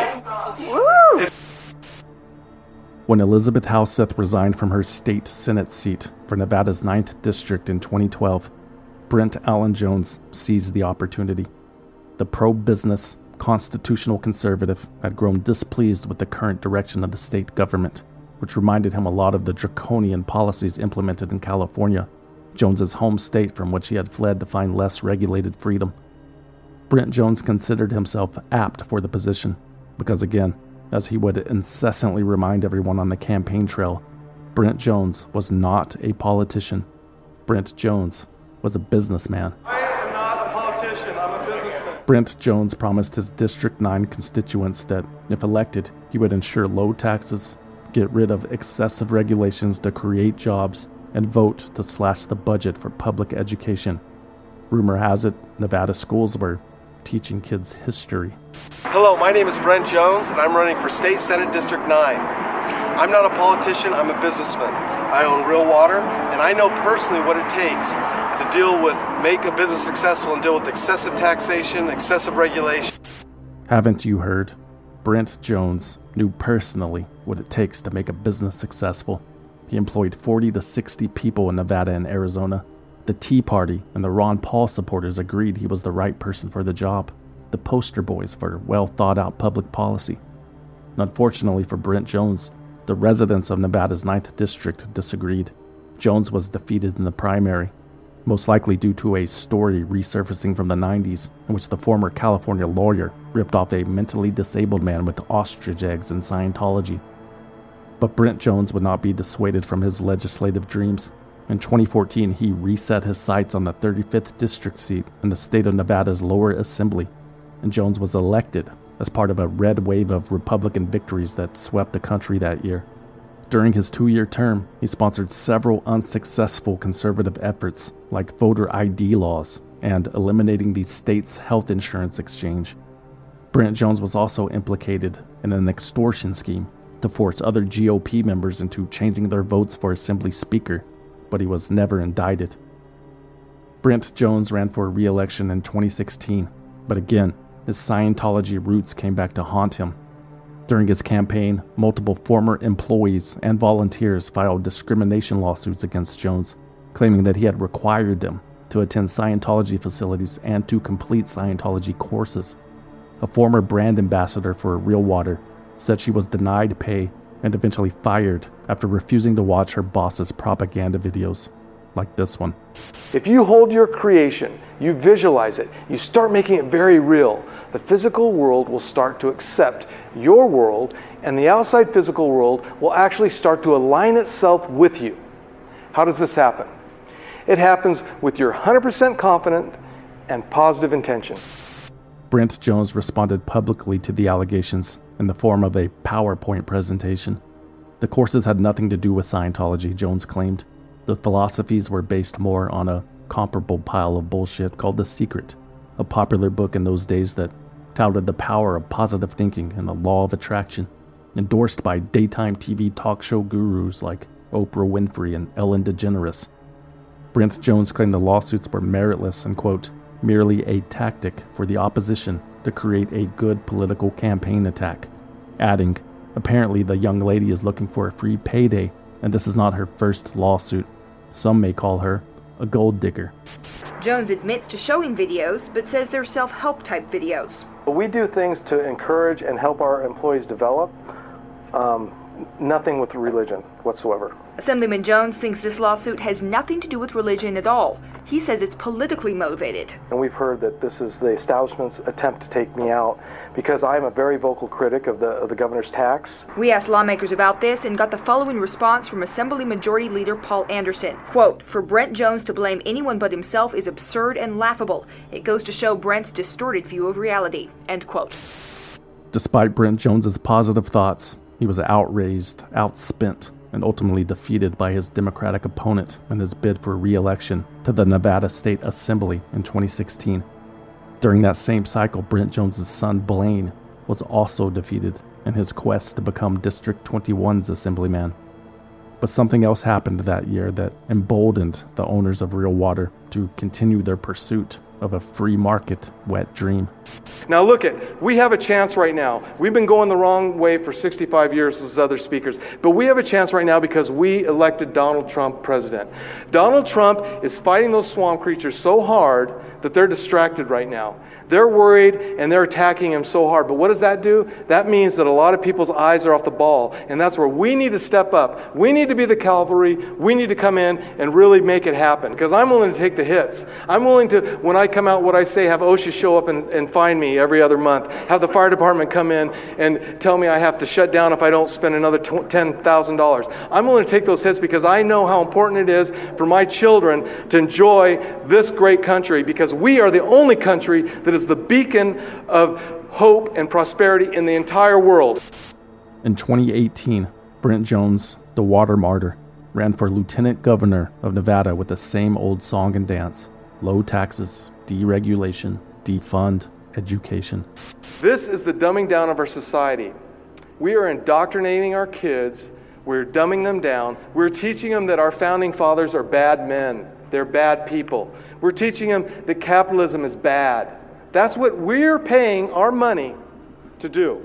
When Elizabeth Howseth resigned from her state Senate seat for Nevada's 9th District in 2012, Brent Allen Jones seized the opportunity. The pro-business, constitutional conservative had grown displeased with the current direction of the state government, which reminded him a lot of the draconian policies implemented in California, Jones's home state from which he had fled to find less regulated freedom. Brent Jones considered himself apt for the position, because again, as he would incessantly remind everyone on the campaign trail, Brent Jones was not a politician. Brent Jones was a businessman. Brent Jones promised his District 9 constituents that, if elected, he would ensure low taxes, get rid of excessive regulations to create jobs, and vote to slash the budget for public education. Rumor has it, Nevada schools were teaching kids history. Hello, my name is Brent Jones, and I'm running for State Senate District 9. I'm not a politician, I'm a businessman. I own Real Water, and I know personally what it takes to make a business successful and deal with excessive taxation, excessive regulation. Haven't you heard? Brent Jones knew personally what it takes to make a business successful. He employed 40 to 60 people in Nevada and Arizona. The Tea Party and the Ron Paul supporters agreed he was the right person for the job, the poster boys for well-thought-out public policy. And unfortunately for Brent Jones, the residents of Nevada's 9th District disagreed. Jones was defeated in the primary, most likely due to a story resurfacing from the 90s in which the former California lawyer ripped off a mentally disabled man with ostrich eggs in Scientology. But Brent Jones would not be dissuaded from his legislative dreams. In 2014, he reset his sights on the 35th district seat in the state of Nevada's lower assembly, and Jones was elected as part of a red wave of Republican victories that swept the country that year. During his 2-year term, he sponsored several unsuccessful conservative efforts like voter ID laws and eliminating the state's health insurance exchange. Brent Jones was also implicated in an extortion scheme to force other GOP members into changing their votes for Assembly Speaker, but he was never indicted. Brent Jones ran for re-election in 2016, but again, his Scientology roots came back to haunt him. During his campaign, multiple former employees and volunteers filed discrimination lawsuits against Jones, claiming that he had required them to attend Scientology facilities and to complete Scientology courses. A former brand ambassador for Real Water said she was denied pay and eventually fired after refusing to watch her boss's propaganda videos, like this one. If you hold your creation, you visualize it, you start making it very real, the physical world will start to accept your world, and the outside physical world will actually start to align itself with you. How does this happen? It happens with your 100% confident and positive intention. Brent Jones responded publicly to the allegations in the form of a PowerPoint presentation. The courses had nothing to do with Scientology, Jones claimed. The philosophies were based more on a comparable pile of bullshit called The Secret, a popular book in those days that touted the power of positive thinking and the law of attraction, endorsed by daytime TV talk show gurus like Oprah Winfrey and Ellen DeGeneres. Brent Jones claimed the lawsuits were meritless and, quote, merely a tactic for the opposition to create a good political campaign attack, adding, apparently the young lady is looking for a free payday, and this is not her first lawsuit. Some may call her a gold digger. Jones admits to showing videos, but says they're self-help type videos. We do things to encourage and help our employees develop. Nothing with religion whatsoever. Assemblyman Jones thinks this lawsuit has nothing to do with religion at all. He says it's politically motivated. And we've heard that this is the establishment's attempt to take me out because I'm a very vocal critic of the governor's tax. We asked lawmakers about this and got the following response from Assembly Majority Leader Paul Anderson. Quote, for Brent Jones to blame anyone but himself is absurd and laughable. It goes to show Brent's distorted view of reality. End quote. Despite Brent Jones's positive thoughts, he was outraised, outspent, and ultimately defeated by his Democratic opponent in his bid for re-election to the Nevada State Assembly in 2016. During that same cycle, Brent Jones' son Blaine was also defeated in his quest to become District 21's assemblyman. But something else happened that year that emboldened the owners of Real Water to continue their pursuit of a free market wet dream. Now look it, we have a chance right now. We've been going the wrong way for 65 years as other speakers, but we have a chance right now because we elected Donald Trump president. Donald Trump is fighting those swamp creatures so hard that they're distracted right now. They're worried and they're attacking him so hard. But what does that do? That means that a lot of people's eyes are off the ball. And that's where we need to step up. We need to be the cavalry. We need to come in and really make it happen. Because I'm willing to take the hits. I'm willing to, when I come out, what I say, have OSHA show up and find me every other month. Have the fire department come in and tell me I have to shut down if I don't spend another $10,000. I'm willing to take those hits because I know how important it is for my children to enjoy this great country. Because we are the only country that is the beacon of hope and prosperity in the entire world. In 2018, Brent Jones, the water martyr, ran for lieutenant governor of Nevada with the same old song and dance. Low taxes, deregulation, defund education. This is the dumbing down of our society. We are indoctrinating our kids. We're dumbing them down. We're teaching them that our founding fathers are bad men. They're bad people. We're teaching them that capitalism is bad. That's what we're paying our money to do.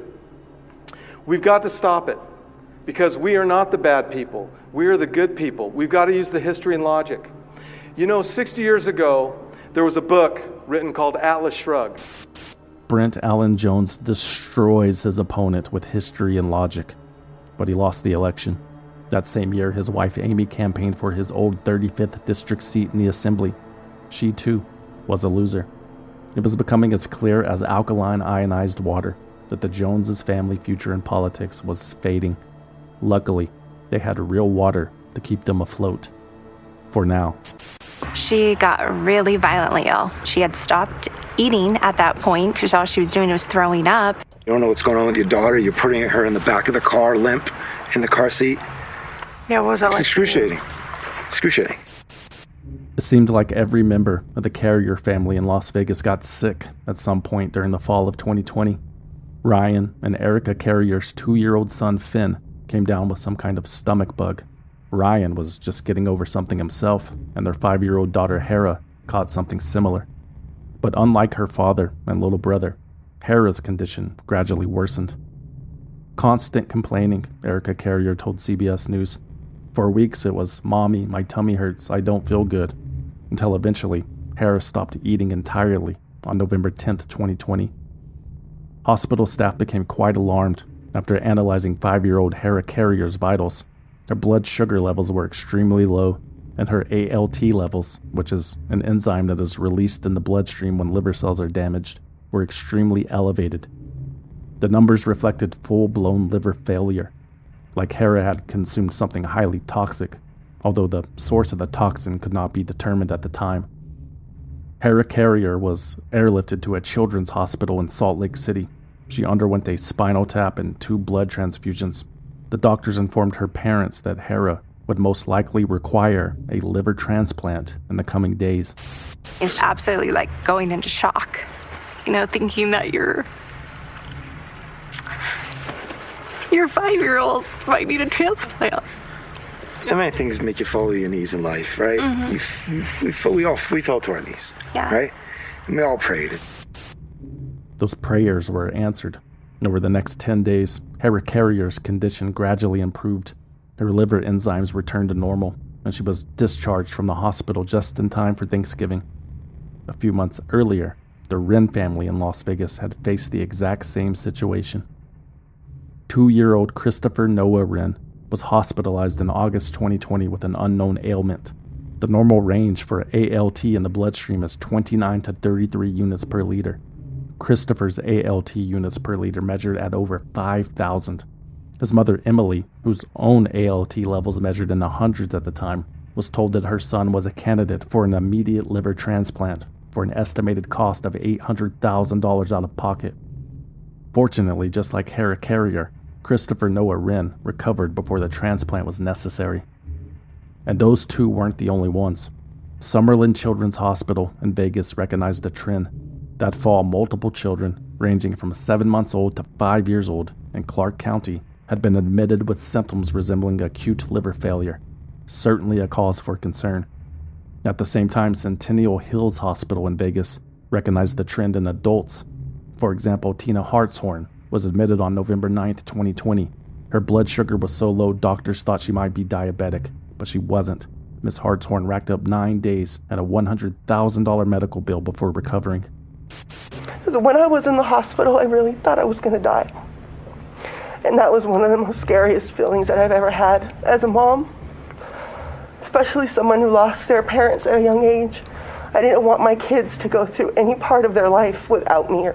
We've got to stop it because we are not the bad people. We are the good people. We've got to use the history and logic. You know, 60 years ago, there was a book written called Atlas Shrugged. Brent Allen Jones destroys his opponent with history and logic, but he lost the election. That same year, his wife Amy campaigned for his old 35th district seat in the assembly. She, too, was a loser. It was becoming as clear as alkaline ionized water that the Joneses' family future in politics was fading. Luckily, they had Real Water to keep them afloat. For now. She got really violently ill. She had stopped eating at that point because all she was doing was throwing up. You don't know what's going on with your daughter. You're putting her in the back of the car, limp, in the car seat. Yeah, what was that It's like? excruciating. Excruciating. It seemed like every member of the Carrier family in Las Vegas got sick at some point during the fall of 2020. Ryan and Erica Carrier's 2-year-old son Finn came down with some kind of stomach bug. Ryan was just getting over something himself, and their 5-year-old daughter Hera caught something similar. But unlike her father and little brother, Hera's condition gradually worsened. Constant complaining, Erica Carrier told CBS News. For weeks it was, "Mommy, my tummy hurts, I don't feel good," until eventually Hera stopped eating entirely on November 10th, 2020. Hospital staff became quite alarmed after analyzing 5-year-old Hera Carrier's vitals. Her blood sugar levels were extremely low, and her ALT levels, which is an enzyme that is released in the bloodstream when liver cells are damaged, were extremely elevated. The numbers reflected full-blown liver failure, like Hera had consumed something highly toxic, although the source of the toxin could not be determined at the time. Hera Carrier was airlifted to a children's hospital in Salt Lake City. She underwent a spinal tap and 2 blood transfusions. The doctors informed her parents that Hera would most likely require a liver transplant in the coming days. It's absolutely like going into shock, thinking that your 5-year-old might need a transplant. Many things make you fall to your knees in life, right? Mm-hmm. We fell to our knees, yeah. Right? And we all prayed. Those prayers were answered. Over the next 10 days, Hera Carrier's condition gradually improved. Her liver enzymes returned to normal, and she was discharged from the hospital just in time for Thanksgiving. A few months earlier, the Wren family in Las Vegas had faced the exact same situation. 2-year-old Christopher Noah Wren was hospitalized in August 2020 with an unknown ailment. The normal range for ALT in the bloodstream is 29 to 33 units per liter. Christopher's ALT units per liter measured at over 5,000. His mother Emily, whose own ALT levels measured in the hundreds at the time, was told that her son was a candidate for an immediate liver transplant for an estimated cost of $800,000 out of pocket. Fortunately, just like Hera Carrier, Christopher Noah Wren recovered before the transplant was necessary. And those two weren't the only ones. Summerlin Children's Hospital in Vegas recognized a trend. That fall, multiple children, ranging from 7 months old to 5 years old, in Clark County, had been admitted with symptoms resembling acute liver failure. Certainly a cause for concern. At the same time, Centennial Hills Hospital in Vegas recognized the trend in adults. For example, Tina Hartshorn was admitted on November 9th, 2020. Her blood sugar was so low doctors thought she might be diabetic, but she wasn't. Ms. Hartshorn racked up 9 days and a $100,000 medical bill before recovering. Because when I was in the hospital, I really thought I was going to die. And that was one of the most scariest feelings that I've ever had as a mom, especially someone who lost their parents at a young age. I didn't want my kids to go through any part of their life without me.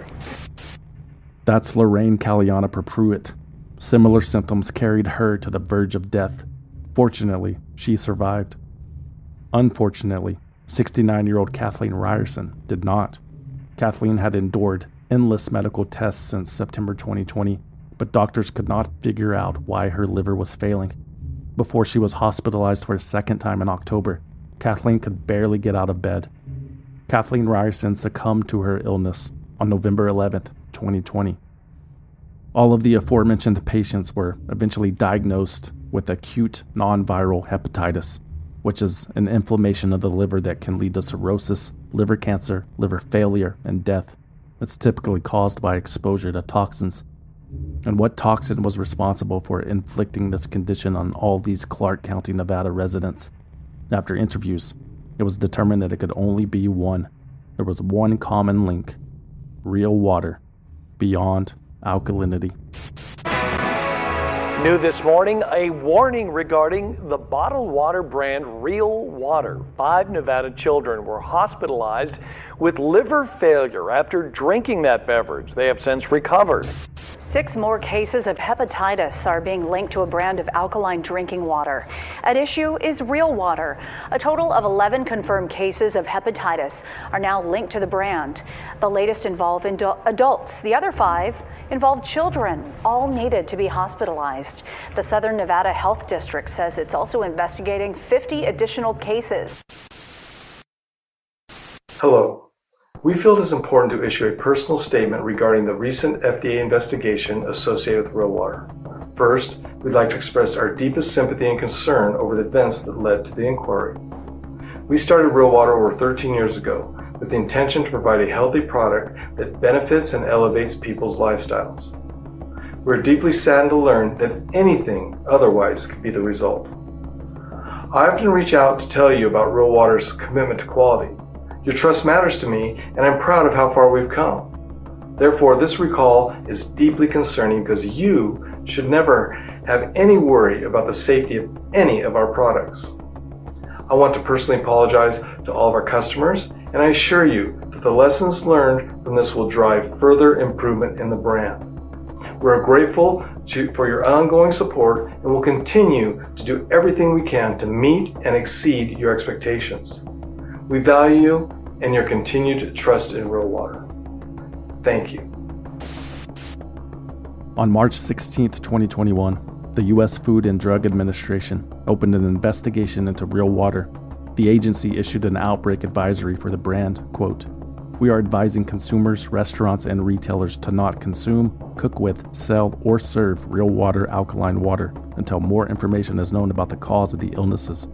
That's Lorraine Caliana Pruitt. Similar symptoms carried her to the verge of death. Fortunately, she survived. Unfortunately, 69-year-old Kathleen Ryerson did not. Kathleen had endured endless medical tests since September 2020, but doctors could not figure out why her liver was failing. Before she was hospitalized for a second time in October, Kathleen could barely get out of bed. Kathleen Ryerson succumbed to her illness on November 11th, 2020. All of the aforementioned patients were eventually diagnosed with acute non-viral hepatitis, which is an inflammation of the liver that can lead to cirrhosis, liver cancer, liver failure, and death. It's typically caused by exposure to toxins. And what toxin was responsible for inflicting this condition on all these Clark County, Nevada residents? After interviews, it was determined that it could only be one. There was one common link: real water, beyond alkalinity. New this morning, a warning regarding the bottled water brand Real Water. 5 Nevada children were hospitalized with liver failure after drinking that beverage. They have since recovered. 6 more cases of hepatitis are being linked to a brand of alkaline drinking water. At issue is Real Water. A total of 11 confirmed cases of hepatitis are now linked to the brand. The latest involve adults. The other 5 involve children, all needed to be hospitalized. The Southern Nevada Health District says it's also investigating 50 additional cases. Hello. We feel it is important to issue a personal statement regarding the recent FDA investigation associated with Real Water. First, we'd like to express our deepest sympathy and concern over the events that led to the inquiry. We started Real Water over 13 years ago with the intention to provide a healthy product that benefits and elevates people's lifestyles. We're deeply saddened to learn that anything otherwise could be the result. I often reach out to tell you about Real Water's commitment to quality. Your trust matters to me, and I'm proud of how far we've come. Therefore, this recall is deeply concerning because you should never have any worry about the safety of any of our products. I want to personally apologize to all of our customers, and I assure you that the lessons learned from this will drive further improvement in the brand. We're grateful for your ongoing support and will continue to do everything we can to meet and exceed your expectations. We value you and your continued trust in Real Water. Thank you. On March 16, 2021, the U.S. Food and Drug Administration opened an investigation into Real Water. The agency issued an outbreak advisory for the brand, quote, "We are advising consumers, restaurants, and retailers to not consume, cook with, sell, or serve Real Water alkaline water until more information is known about the cause of the illnesses."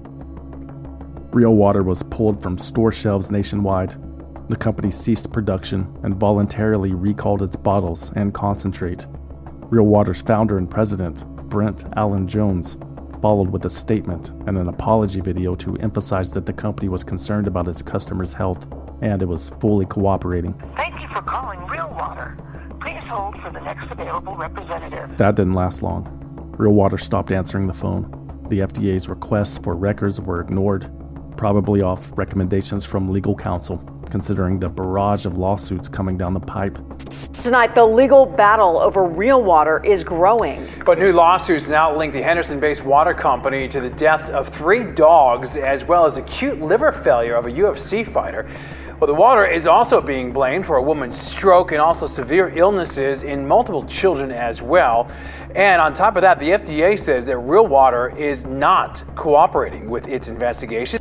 Real Water was pulled from store shelves nationwide. The company ceased production and voluntarily recalled its bottles and concentrate. Real Water's founder and president, Brent Allen Jones, followed with a statement and an apology video to emphasize that the company was concerned about its customers' health and it was fully cooperating. Thank you for calling Real Water. Please hold for the next available representative. That didn't last long. Real Water stopped answering the phone. The FDA's requests for records were ignored, probably off recommendations from legal counsel, considering the barrage of lawsuits coming down the pipe. Tonight, the legal battle over Real Water is growing. But new lawsuits now link the Henderson-based water company to the deaths of 3 dogs, as well as acute liver failure of a UFC fighter. Well, the water is also being blamed for a woman's stroke and also severe illnesses in multiple children as well. And on top of that, the FDA says that Real Water is not cooperating with its investigation.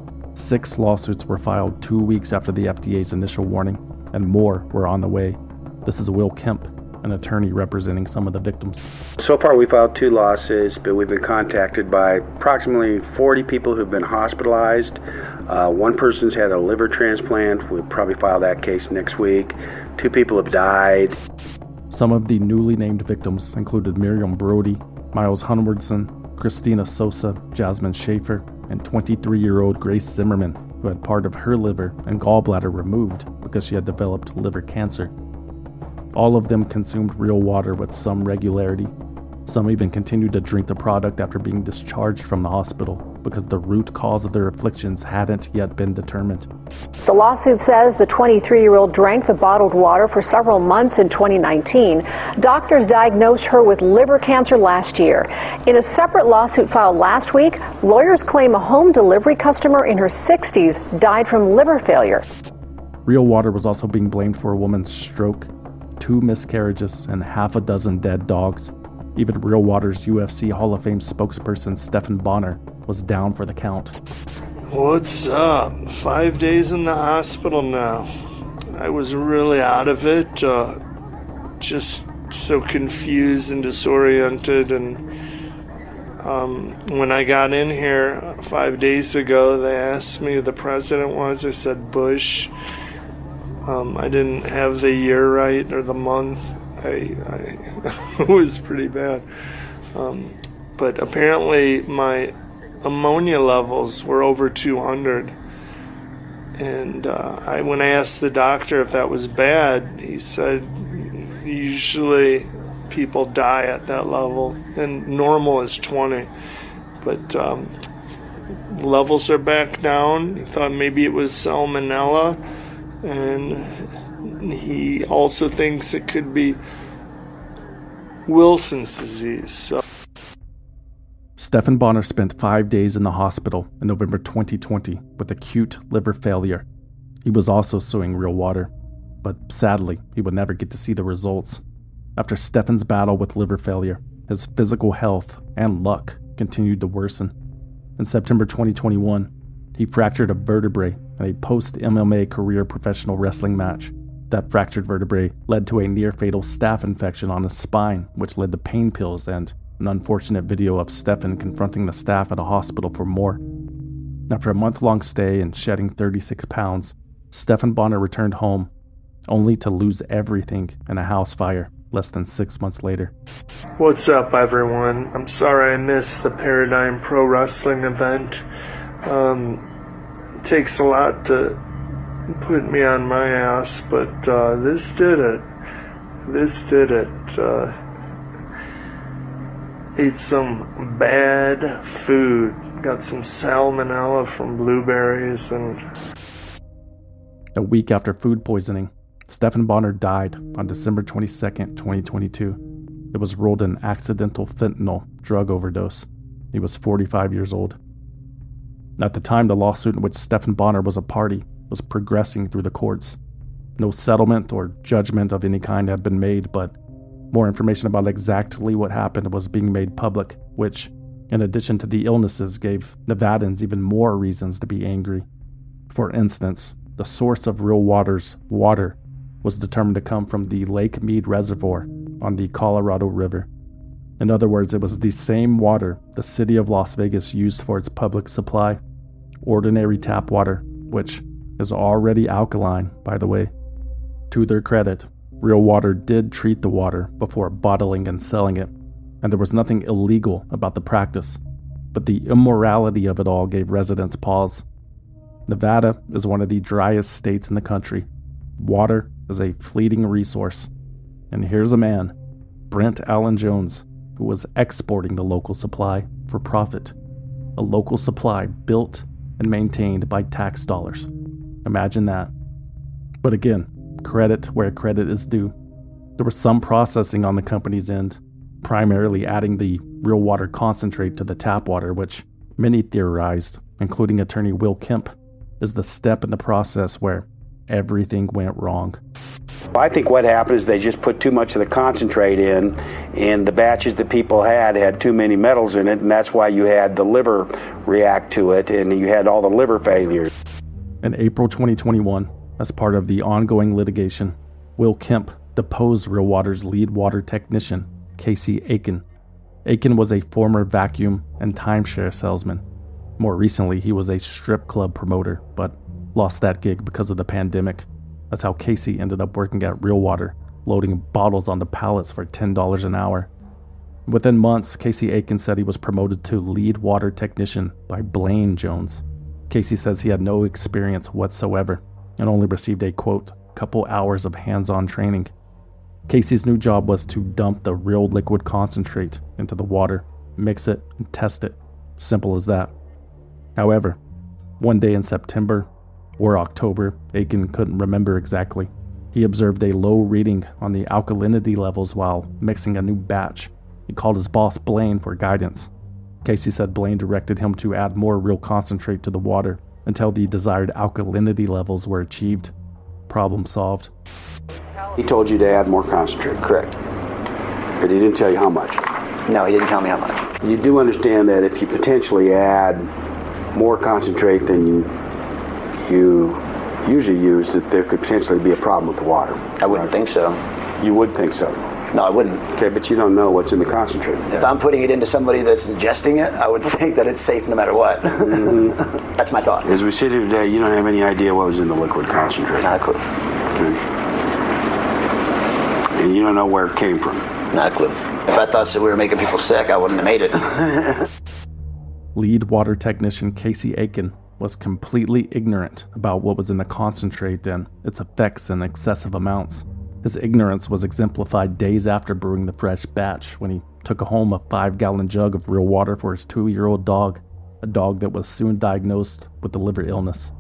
6 lawsuits were filed 2 weeks after the FDA's initial warning, and more were on the way. This is Will Kemp, an attorney representing some of the victims. So far, we filed 2 lawsuits, but we've been contacted by approximately 40 people who've been hospitalized. One person's had a liver transplant. We'll probably file that case next week. 2 people have died. Some of the newly named victims included Miriam Brody, Miles Hunwardson, Christina Sosa, Jasmine Schaefer, and 23-year-old Grace Zimmerman, who had part of her liver and gallbladder removed because she had developed liver cancer. All of them consumed Real Water with some regularity. Some even continued to drink the product after being discharged from the hospital because the root cause of their afflictions hadn't yet been determined. The lawsuit says the 23-year-old drank the bottled water for several months in 2019. Doctors diagnosed her with liver cancer last year. In a separate lawsuit filed last week, lawyers claim a home delivery customer in her 60s died from liver failure. Real Water was also being blamed for a woman's stroke, 2 miscarriages, and half a dozen dead dogs. Even Real Water's UFC Hall of Fame spokesperson Stephan Bonner was down for the count. What's up? 5 days in the hospital now. I was really out of it, just so confused and disoriented. And when I got in here 5 days ago, they asked me who the president was. I said Bush. I didn't have the year right or the month. It was pretty bad. But apparently my ammonia levels were over 200. And when I asked the doctor if that was bad, he said usually people die at that level, and normal is 20. But levels are back down. He thought maybe it was salmonella, and he also thinks it could be Wilson's disease. So. Stephan Bonner spent 5 days in the hospital in November 2020 with acute liver failure. He was also suing Real Water, but sadly, he would never get to see the results. After Stephan's battle with liver failure, his physical health and luck continued to worsen. In September 2021, he fractured a vertebrae in a post-MMA career professional wrestling match. That fractured vertebrae led to a near-fatal staph infection on his spine, which led to pain pills and an unfortunate video of Stephan confronting the staff at a hospital for more. After a month-long stay and shedding 36 pounds, Stephan Bonner returned home, only to lose everything in a house fire less than 6 months later. What's up, everyone? I'm sorry I missed the Paradigm Pro Wrestling event. It takes a lot to put me on my ass, but this did it. Ate some bad food. Got some salmonella from blueberries and... A week after food poisoning, Stephan Bonner died on December 22nd, 2022. It was ruled an accidental fentanyl drug overdose. He was 45 years old. At the time, the lawsuit in which Stephan Bonner was a party was progressing through the courts. No settlement or judgment of any kind had been made, but more information about exactly what happened was being made public, which, in addition to the illnesses, gave Nevadans even more reasons to be angry. For instance, the source of Real Water's water was determined to come from the Lake Mead Reservoir on the Colorado River. In other words, it was the same water the city of Las Vegas used for its public supply, ordinary tap water, which is already alkaline, by the way. To their credit, Real Water did treat the water before bottling and selling it, and there was nothing illegal about the practice, but the immorality of it all gave residents pause. Nevada is one of the driest states in the country. Water is a fleeting resource. And here's a man, Brent Allen Jones, who was exporting the local supply for profit. A local supply built and maintained by tax dollars. Imagine that. But again, credit where credit is due. There was some processing on the company's end, primarily adding the Real Water concentrate to the tap water, which many theorized, including attorney Will Kemp, is the step in the process where everything went wrong. I think what happened is they just put too much of the concentrate in, and the batches that people had too many metals in it, and that's why you had the liver react to it, and you had all the liver failures. In April 2021, as part of the ongoing litigation, Will Kemp deposed Real Water's lead water technician, Casey Aiken. Aiken was a former vacuum and timeshare salesman. More recently, he was a strip club promoter, but lost that gig because of the pandemic. That's how Casey ended up working at Real Water, loading bottles onto pallets for $10 an hour. Within months, Casey Aiken said he was promoted to lead water technician by Blaine Jones. Casey says he had no experience whatsoever and only received a, quote, couple hours of hands-on training. Casey's new job was to dump the real liquid concentrate into the water, mix it, and test it. Simple as that. However, one day in September or October, Aiken couldn't remember exactly, he observed a low reading on the alkalinity levels while mixing a new batch. He called his boss Blaine for guidance. Casey said Blaine directed him to add more real concentrate to the water until the desired alkalinity levels were achieved. Problem solved. He told you to add more concentrate. Correct. But he didn't tell you how much. No, he didn't tell me how much. You do understand that if you potentially add more concentrate than you usually use, that there could potentially be a problem with the water. I wouldn't think so. You would think so? No, I wouldn't. Okay, but you don't know what's in the concentrate. If I'm putting it into somebody that's ingesting it, I would think that it's safe no matter what. Mm-hmm. That's my thought. As we sit here today, you don't have any idea what was in the liquid concentrate. Not a clue. Okay. And you don't know where it came from. Not a clue. If I thought that we were making people sick, I wouldn't have made it. Lead water technician Casey Aiken was completely ignorant about what was in the concentrate and its effects in excessive amounts. His ignorance was exemplified days after brewing the fresh batch when he took home a 5-gallon jug of real water for his 2-year-old dog, a dog that was soon diagnosed with a liver illness.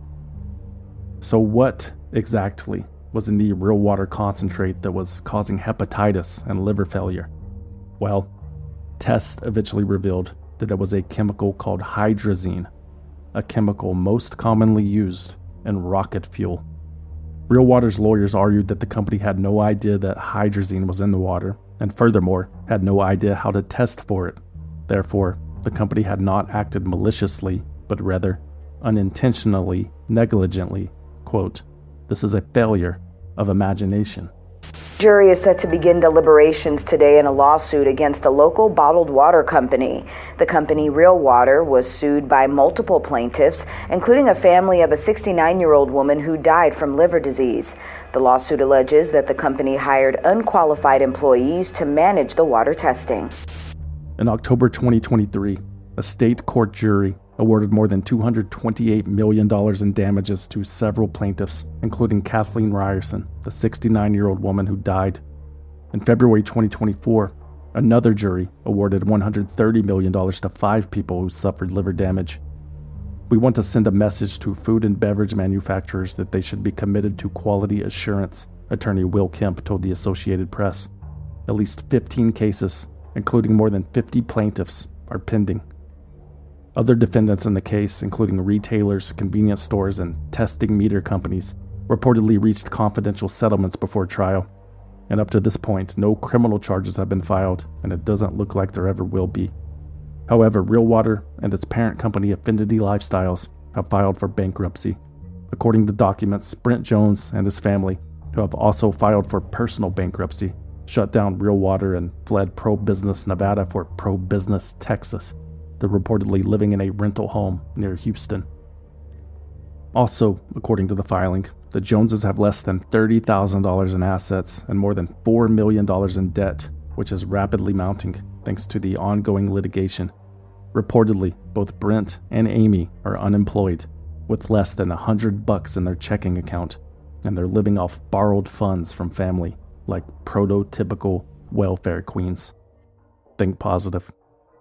So what exactly was in the real water concentrate that was causing hepatitis and liver failure? Well, tests eventually revealed that it was a chemical called hydrazine, a chemical most commonly used in rocket fuel. Real Water's lawyers argued that the company had no idea that hydrazine was in the water, and furthermore, had no idea how to test for it. Therefore, the company had not acted maliciously, but rather unintentionally, negligently. Quote, "This is a failure of imagination." Jury is set to begin deliberations today in a lawsuit against a local bottled water company. The company Real Water was sued by multiple plaintiffs, including a family of a 69-year-old woman who died from liver disease. The lawsuit alleges that the company hired unqualified employees to manage the water testing. In October 2023, a state court jury awarded more than $228 million in damages to several plaintiffs, including Kathleen Ryerson, the 69-year-old woman who died. In February 2024, another jury awarded $130 million to 5 people who suffered liver damage. We want to send a message to food and beverage manufacturers that they should be committed to quality assurance, Attorney Will Kemp told the Associated Press. At least 15 cases, including more than 50 plaintiffs, are pending. Other defendants in the case, including retailers, convenience stores, and testing meter companies, reportedly reached confidential settlements before trial. And up to this point, no criminal charges have been filed, and it doesn't look like there ever will be. However, Real Water and its parent company Affinity Lifestyles have filed for bankruptcy. According to documents, Brent Jones and his family, who have also filed for personal bankruptcy, shut down Real Water and fled Pro-Business Nevada for Pro-Business Texas. They're reportedly living in a rental home near Houston. Also, according to the filing, the Joneses have less than $30,000 in assets and more than $4 million in debt, which is rapidly mounting thanks to the ongoing litigation. Reportedly, both Brent and Amy are unemployed, with less than $100 in their checking account, and they're living off borrowed funds from family, like prototypical welfare queens. Think positive.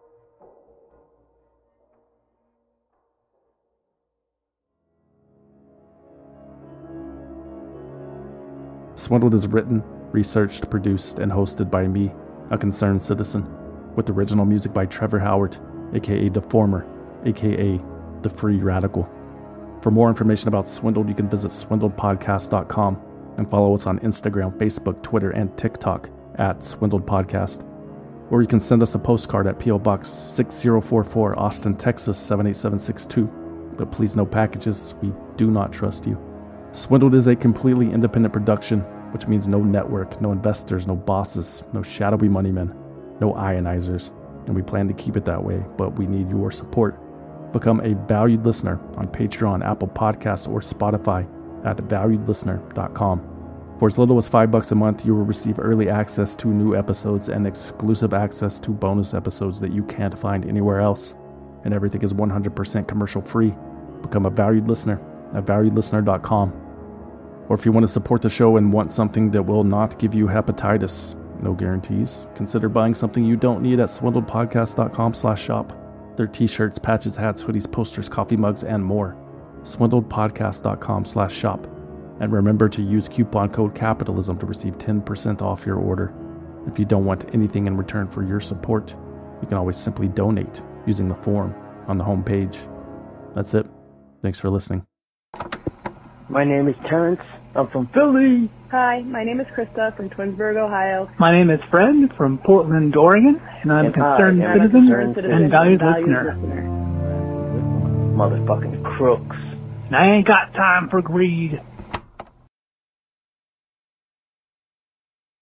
Swindled is written, researched, produced, and hosted by me, a concerned citizen, with original music by Trevor Howard, aka Deformer, aka The Free Radical. For more information about Swindled, you can visit swindledpodcast.com and follow us on Instagram, Facebook, Twitter, and TikTok at Swindled Podcast. Or you can send us a postcard at P.O. Box 6044, Austin, Texas 78762. But please, no packages. We do not trust you. Swindled is a completely independent production, which means no network, no investors, no bosses, no shadowy money men, no ionizers, and we plan to keep it that way, but we need your support. Become a valued listener on Patreon, Apple Podcasts, or Spotify at valuedlistener.com. For as little as $5 a month, you will receive early access to new episodes and exclusive access to bonus episodes that you can't find anywhere else. And everything is 100% commercial free. Become a valued listener at valuedlistener.com. Or if you want to support the show and want something that will not give you hepatitis, no guarantees, consider buying something you don't need at swindledpodcast.com/shop. There are t-shirts, patches, hats, hoodies, posters, coffee mugs, and more. swindledpodcast.com/shop. And remember to use coupon code CAPITALISM to receive 10% off your order. If you don't want anything in return for your support, you can always simply donate using the form on the homepage. That's it. Thanks for listening. My name is Terrence. I'm from Philly. Hi, my name is Krista from Twinsburg, Ohio. My name is Fred from Portland, Oregon, and I'm a concerned citizen and valued listener. Motherfucking crooks. And I ain't got time for greed.